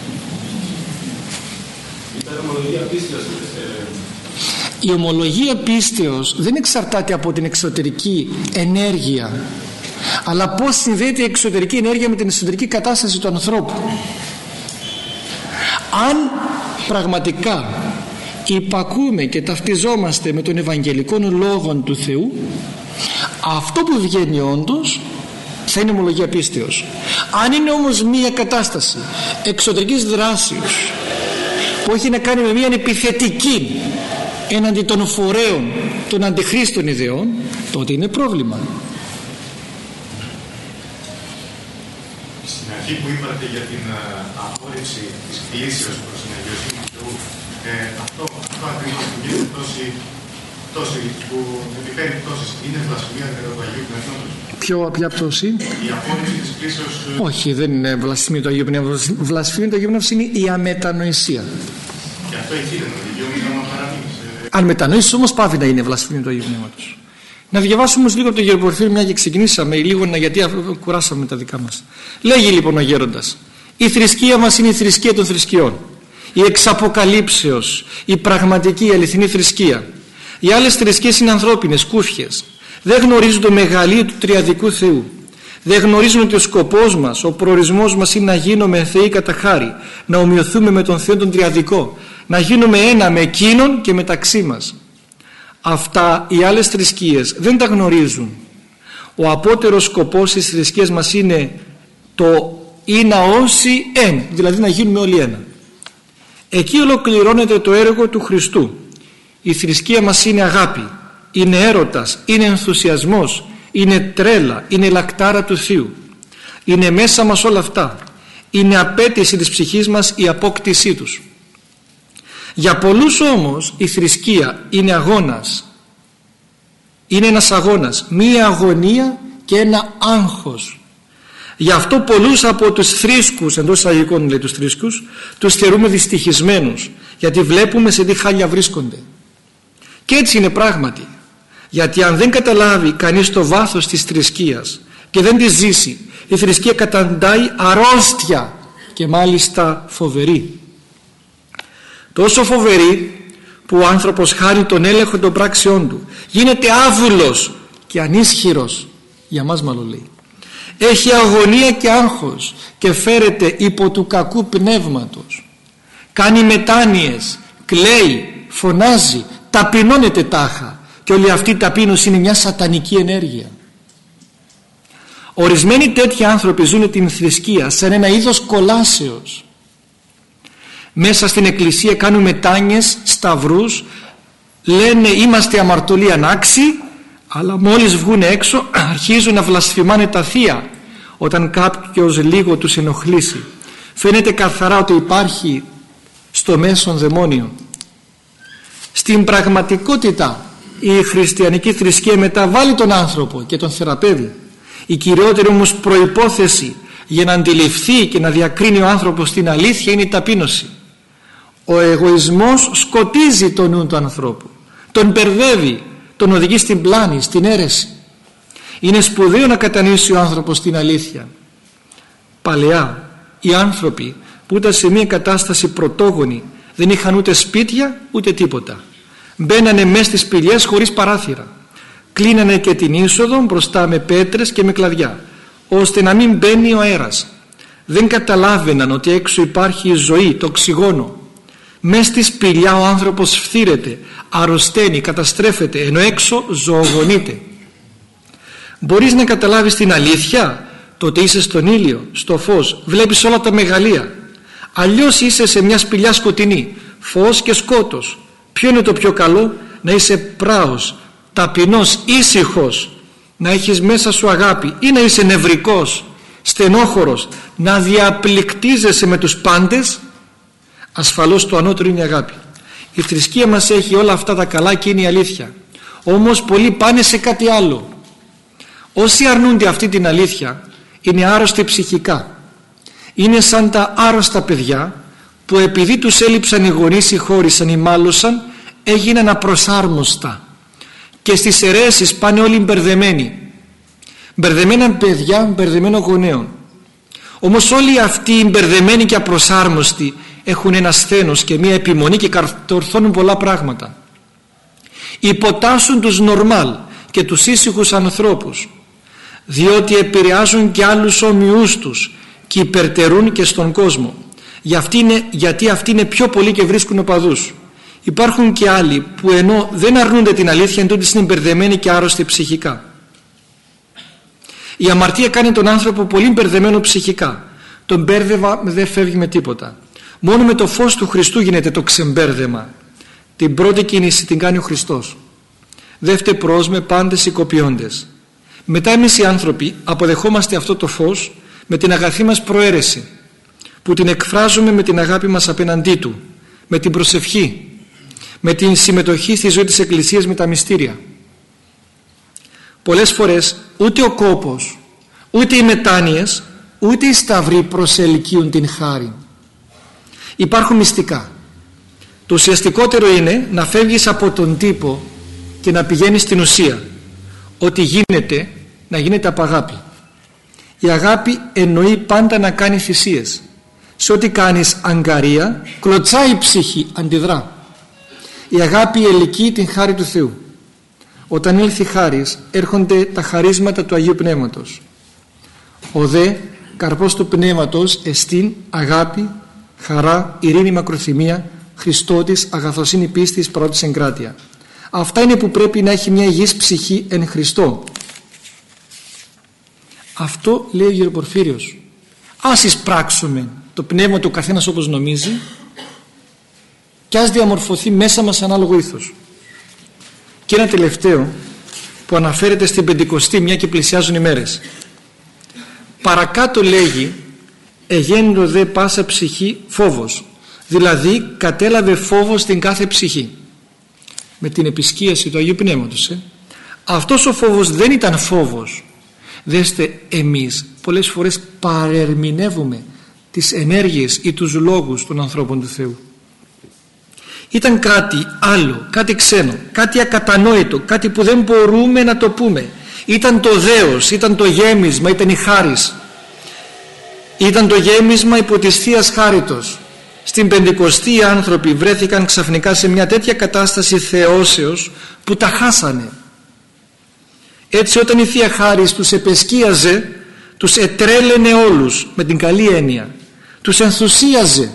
Η ομολογία πίστεως δεν εξαρτάται από την εξωτερική ενέργεια, αλλά πώς συνδέεται η εξωτερική ενέργεια με την εσωτερική κατάσταση του ανθρώπου. Αν πραγματικά υπακούμε και ταυτιζόμαστε με τον Ευαγγελικό Λόγο του Θεού, αυτό που βγαίνει όντως θα είναι ομολογία πίστεως. Αν είναι όμως μία κατάσταση εξωτερικής δράσης που έχει να κάνει με μία επιθετική έναντι των φορέων των αντιχρίστων ιδεών, τότε είναι πρόβλημα. Στην αρχή που είπατε για την απόρριψη της κλήσεως προς την αγιοσύνη του Θεού, ε, αυτό, αυτό ακριβώς που γίνεται τόση, τόση, που επιφέρει πτώσεις, είναι βλασφημία κατά του Αγίου Πνεύματος? Ποιο, ποια πτώση? Η απόρριψη της κλήσεως. Όχι, δεν είναι βλασφημία του Αγίου Πνεύματος. Βλασφημία του Αγίου Πνεύματος είναι η αμετανοησία. Και αυτό εκεί δεν είναι δικαιούμενο να παραμείνει. Αν μετανοήσεις όμως, πάβει να είναι βλασφημία του Αγίου Πνεύματος. Να διαβάσουμε όμως λίγο από το Γεροπορφύριο, μια και ξεκινήσαμε λίγο, γιατί κουράσαμε τα δικά μας. Λέγει λοιπόν ο γέροντας: η θρησκεία μας είναι η θρησκεία των θρησκειών, η εξαποκαλύψεως, η πραγματική, η αληθινή θρησκεία. Οι άλλες θρησκείες είναι ανθρώπινες, κούφιες. Δεν γνωρίζουν το μεγαλείο του τριαδικού Θεού. Δεν γνωρίζουν ότι ο σκοπός μας, ο προορισμός μας είναι να γίνουμε Θεοί κατά χάρη, να ομοιωθούμε με τον Θεό τον τριαδικό, να γίνουμε ένα με Εκείνον και μεταξύ μας. Αυτά οι άλλες θρησκείες δεν τα γνωρίζουν. Ο απότερος σκοπός της θρησκείας μας είναι το «ή να όσοι εν», δηλαδή να γίνουμε όλοι ένα. Εκεί ολοκληρώνεται το έργο του Χριστού. Η θρησκεία μας είναι αγάπη, είναι έρωτας, είναι ενθουσιασμός, είναι τρέλα, είναι λακτάρα του Θείου. Είναι μέσα μας όλα αυτά. Είναι απέτηση της ψυχής μας η απόκτησή τους. Για πολλούς όμως η θρησκεία είναι αγώνας. Είναι ένας αγώνας, μία αγωνία και ένα άγχος. Γι' αυτό πολλούς από τους θρήσκους, εντός εισαγωγικών λέει τους θρήσκους, τους θεωρούμε δυστυχισμένους, γιατί βλέπουμε σε τι χάλια βρίσκονται. Και έτσι είναι πράγματι. Γιατί αν δεν καταλάβει κανείς το βάθος της θρησκείας και δεν τη ζήσει, η θρησκεία καταντάει αρρώστια και μάλιστα φοβερή. Τόσο φοβερή που ο άνθρωπος χάνει τον έλεγχο των πράξεών του, γίνεται άβουλος και ανίσχυρος, για μας μάλλον λέει. Έχει αγωνία και άγχος και φέρεται υπό του κακού πνεύματος. Κάνει μετάνοιες, κλαίει, φωνάζει, ταπεινώνεται τάχα. Και όλη αυτή η ταπείνωση είναι μια σατανική ενέργεια. Ορισμένοι τέτοιοι άνθρωποι ζουν την θρησκεία σαν ένα είδος κολάσεως. Μέσα στην εκκλησία κάνουν μετάνοιες, σταυρούς, λένε είμαστε αμαρτωλοί ανάξιοι, αλλά μόλις βγουν έξω αρχίζουν να βλασφημάνε τα θεία όταν κάποιος λίγο τους ενοχλήσει. Φαίνεται καθαρά ότι υπάρχει στο μέσον δαιμόνιο. Στην πραγματικότητα η χριστιανική θρησκεία μεταβάλλει τον άνθρωπο και τον θεραπεύει. Η κυριότερη όμως προϋπόθεση για να αντιληφθεί και να διακρίνει ο άνθρωπος την αλήθεια είναι η ταπείνωση. Ο εγωισμός σκοτίζει το νου του ανθρώπου, τον μπερδεύει, τον οδηγεί στην πλάνη, στην αίρεση. Είναι σπουδαίο να κατανοήσει ο άνθρωπος την αλήθεια. Παλαιά οι άνθρωποι που ήταν σε μια κατάσταση πρωτόγονη δεν είχαν ούτε σπίτια ούτε τίποτα. Μπαίνανε μέσα στις σπηλιές χωρίς παράθυρα. Κλείνανε και την είσοδο μπροστά με πέτρες και με κλαδιά, ώστε να μην μπαίνει ο αέρας. Δεν καταλάβαιναν ότι έξω υπάρχει η ζωή, το οξυγόνο. Μες στη σπηλιά ο άνθρωπος φθήρεται, αρρωσταίνει, καταστρέφεται, ενώ έξω ζωογονείται. Μπορείς να καταλάβεις την αλήθεια? Τότε είσαι στον ήλιο, στο φως, βλέπεις όλα τα μεγαλεία. Αλλιώς είσαι σε μια σπηλιά σκοτεινή, φως και σκότος. Ποιο είναι το πιο καλό? Να είσαι πράος, ταπεινός, ήσυχος, να έχεις μέσα σου αγάπη, ή να είσαι νευρικός, στενόχωρος, να διαπληκτίζεσαι με τους πάντες? Ασφαλώς το ανώτερο είναι η αγάπη. Η θρησκεία μας έχει όλα αυτά τα καλά και είναι η αλήθεια. Όμως πολλοί πάνε σε κάτι άλλο. Όσοι αρνούνται αυτή την αλήθεια είναι άρρωστοι ψυχικά. Είναι σαν τα άρρωστα παιδιά που επειδή τους έλειψαν οι γονείς ή χώρισαν ή μάλωσαν, έγιναν απροσάρμοστα και στις αιρέσεις πάνε όλοι μπερδεμένοι. Μπερδεμένα παιδιά, μπερδεμένο γονέων. Όμως όλοι αυτοί οι μπερδεμένοι και απροσάρμοστοι έχουν ένα σθένος και μία επιμονή και κατορθώνουν πολλά πράγματα. Υποτάσσουν τους νορμάλ και τους ήσυχους ανθρώπους, διότι επηρεάζουν και άλλους ομοιούς τους και υπερτερούν και στον κόσμο. Για αυτή είναι, γιατί αυτοί είναι πιο πολλοί και βρίσκουν οπαδούς. Υπάρχουν και άλλοι που ενώ δεν αρνούνται την αλήθεια, εντούτοις είναι μπερδεμένοι και άρρωστοι ψυχικά. Η αμαρτία κάνει τον άνθρωπο πολύ μπερδεμένο ψυχικά. Τον μπέρδευα δεν φεύγει με τίποτα. Μόνο με το φως του Χριστού γίνεται το ξεμπέρδεμα. Την πρώτη κίνηση την κάνει ο Χριστός. Δεύτερη πρόσμε πάντες οικοποιώντες. Μετά εμείς οι άνθρωποι αποδεχόμαστε αυτό το φως με την αγαθή μας προαίρεση, που την εκφράζουμε με την αγάπη μας απέναντί Του, με την προσευχή, με την συμμετοχή στη ζωή της Εκκλησίας με τα μυστήρια. Πολλές φορές ούτε ο κόπος, ούτε οι μετάνοιες, ούτε οι σταυροί προσελκύουν την χάρη. Υπάρχουν μυστικά. Το ουσιαστικότερο είναι να φεύγεις από τον τύπο και να πηγαίνεις στην ουσία. ό,τι γίνεται να γίνεται από αγάπη. Η αγάπη εννοεί πάντα να κάνει θυσίες. Σε ό,τι κάνεις αγκαρία, κλωτσάει η ψυχή, αντιδρά. Η αγάπη ελκύει την χάρη του Θεού. Όταν έλθει χάρις, έρχονται τα χαρίσματα του Αγίου Πνεύματος. Ο δε καρπός του Πνεύματος εστίν αγάπη, χαρά, ειρήνη, μακροθυμία, Χριστότης, αγαθοσύνη, πίστης, πρώτης εγκράτεια. Αυτά είναι που πρέπει να έχει μια υγιής ψυχή εν Χριστώ. Αυτό λέει ο Γερο Πορφύριος. Ας εισπράξουμε το πνεύμα του καθένας όπως νομίζει και ας διαμορφωθεί μέσα μας ανάλογο ήθος. Και ένα τελευταίο που αναφέρεται στην Πεντηκοστή, μια και πλησιάζουν οι μέρες. Παρακάτω λέγει «Εγέννητο δε πάσα ψυχή φόβος», δηλαδή κατέλαβε φόβος στην κάθε ψυχή με την επισκίαση του Αγίου Πνεύματος. ε. Αυτός ο φόβος δεν ήταν φόβος. Δέστε, εμείς πολλές φορές παρερμηνεύουμε τις ενέργειες ή τους λόγους των ανθρώπων του Θεού. Ήταν κάτι άλλο, κάτι ξένο, κάτι ακατανόητο, κάτι που δεν μπορούμε να το πούμε. Ήταν το δέος, ήταν το γέμισμα, ήταν η χάρις. Ήταν το γέμισμα υπό της Θείας Χάριτος. Στην Πεντηκοστή οι άνθρωποι βρέθηκαν ξαφνικά σε μια τέτοια κατάσταση θεώσεως που τα χάσανε. Έτσι όταν η Θεία Χάρις τους επεσκίαζε, τους ετρέλαινε όλους με την καλή έννοια, τους ενθουσίαζε.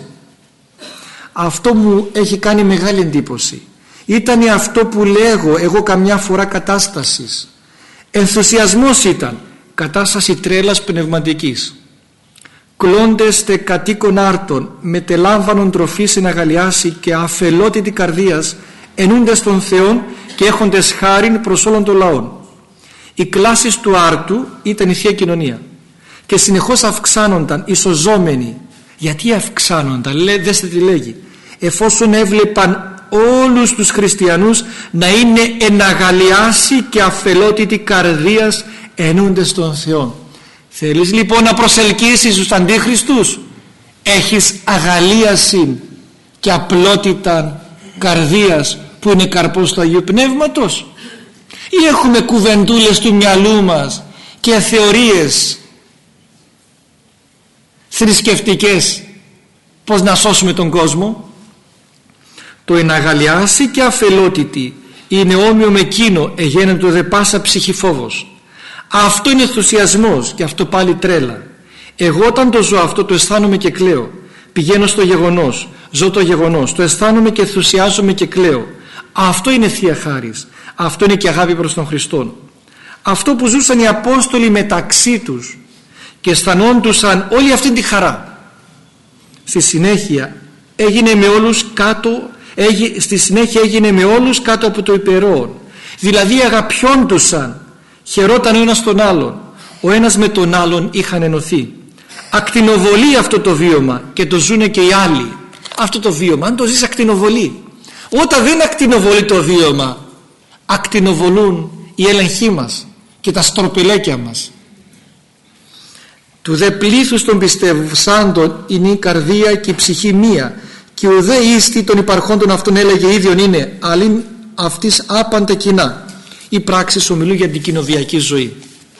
Αυτό μου έχει κάνει μεγάλη εντύπωση. Ήταν αυτό που λέγω εγώ καμιά φορά κατάστασης. Ενθουσιασμός ήταν, κατάσταση τρέλας πνευματικής. Κλώντες τε κατοίκον άρτων, μετελάμβανον τροφή συναγαλιάσει και αφελότητη καρδίας, ενούντες των Θεών και έχοντες χάριν προς όλων των λαών. Οι κλάσεις του άρτου ήταν η Θεία Κοινωνία και συνεχώς αυξάνονταν οι σωζόμενοι. Γιατί αυξάνονταν, Λέ, δέστε τι λέγει, εφόσον έβλεπαν όλους τους χριστιανούς να είναι εναγαλιάσει και αφελότητη καρδίας ενούντες των Θεών. Θέλεις λοιπόν να προσελκύσεις τους αντίχριστους? Έχεις αγαλίαση και απλότητα καρδίας που είναι καρπός του Αγίου Πνεύματος, ή έχουμε κουβεντούλες του μυαλού μας και θεωρίες θρησκευτικές πως να σώσουμε τον κόσμο? Το εναγαλιάσει και αφελότητη είναι όμοιο με εκείνο εγένετο δε πάσα ψυχή φόβος. Αυτό είναι ενθουσιασμός και αυτό πάλι τρέλα. Εγώ όταν το ζω αυτό το αισθάνομαι και κλαίω. Πηγαίνω στο γεγονός, ζω το γεγονός, το αισθάνομαι και ενθουσιάζομαι και κλαίω. Αυτό είναι Θεία Χάρις. Αυτό είναι και αγάπη προς τον Χριστόν. Αυτό που ζούσαν οι Απόστολοι μεταξύ τους και αισθανόντουσαν όλη αυτή τη χαρά. Στη συνέχεια έγινε με όλους κάτω, έγι, στη συνέχεια έγινε με όλους κάτω από το υπερόν. Δηλαδή αγαπιόντουσαν, χαιρόταν ο ένας τον άλλον, ο ένας με τον άλλον είχαν ενωθεί. Ακτινοβολεί αυτό το βίωμα και το ζουνε και οι άλλοι. Αυτό το βίωμα, αν το ζεις, ακτινοβολεί. Όταν δεν ακτινοβολεί το βίωμα, ακτινοβολούν οι έλεγχοί μας και τα στροπελέκια μας. Του δε πλήθους των πιστεύσαντων είναι η καρδία και η ψυχή μία, και ο δε ίστη των υπαρχόντων αυτών έλεγε ίδιον είναι, αλλήν αυτής άπαντα κοινά. Οι πράξεις ομιλούν για την κοινοβιακή ζωή.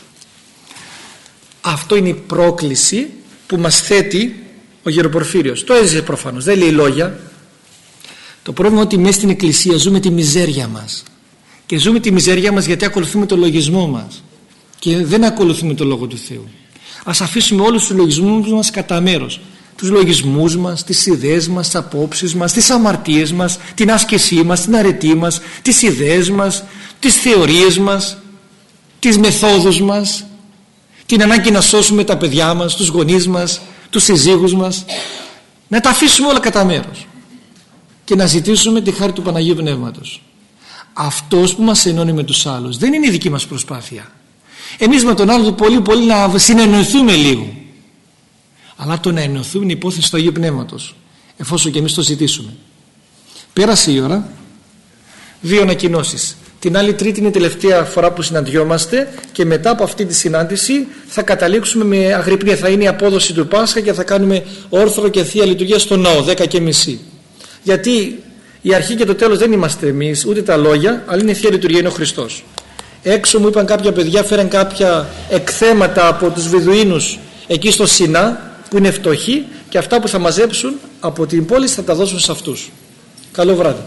Αυτό είναι η πρόκληση που μας θέτει ο Γεροπορφύριος. Το έζησε προφανώς, δεν λέει λόγια. Το πρόβλημα είναι ότι μέσα στην Εκκλησία ζούμε τη μιζέρια μας. Και ζούμε τη μιζέρια μας γιατί ακολουθούμε το λογισμό μας και δεν ακολουθούμε το Λόγο του Θεού. Ας αφήσουμε όλους τους λογισμούς μας κατά μέρος. Τους λογισμούς μας, τις ιδέες μας, τις απόψεις μας, τις αμαρτίες μας, την άσκησή μας, την αρετή μας, τις ιδέες μας, τις θεωρίες μας, τις μεθόδους μας, την ανάγκη να σώσουμε τα παιδιά μας, τους γονείς μας, τους συζύγους μας. Να τα αφήσουμε όλα κατά μέρος και να ζητήσουμε τη χάρη του Παναγίου Πνεύματος. Αυτός που μας ενώνει με τους άλλους δεν είναι η δική μας προσπάθεια. Εμείς με τον άλλο πολύ πολύ να συνεννοηθούμε λίγο, αλλά το να ενωθούμε είναι υπόθεση του Αγίου Πνεύματος, εφόσον και εμείς το ζητήσουμε. Πέρασε η ώρα. Δύο ανακοινώσεις. Την άλλη Τρίτη είναι η τελευταία φορά που συναντιόμαστε και μετά από αυτή τη συνάντηση θα καταλήξουμε με αγρυπνία. Θα είναι η απόδοση του Πάσχα και θα κάνουμε όρθρο και Θεία Λειτουργία στο ναό δέκα και μισή. Γιατί η αρχή και το τέλος δεν είμαστε εμείς ούτε τα λόγια, αλλά είναι η Θεία Λειτουργία, είναι ο Χριστός. έξω μου είπαν κάποια παιδιά, φέραν κάποια εκθέματα από τους Βεδουίνους εκεί στο Σινά που είναι φτωχοί, και αυτά που θα μαζέψουν από την πόλη θα τα δώσουν σε αυτούς. Καλό βράδυ.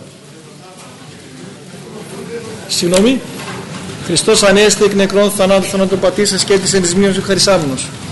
Συγγνώμη. Χριστός ανέστη εκ νεκρών, θανάτου θανάτου πατήσας και της εν της μνήμης του χαρισάμενος.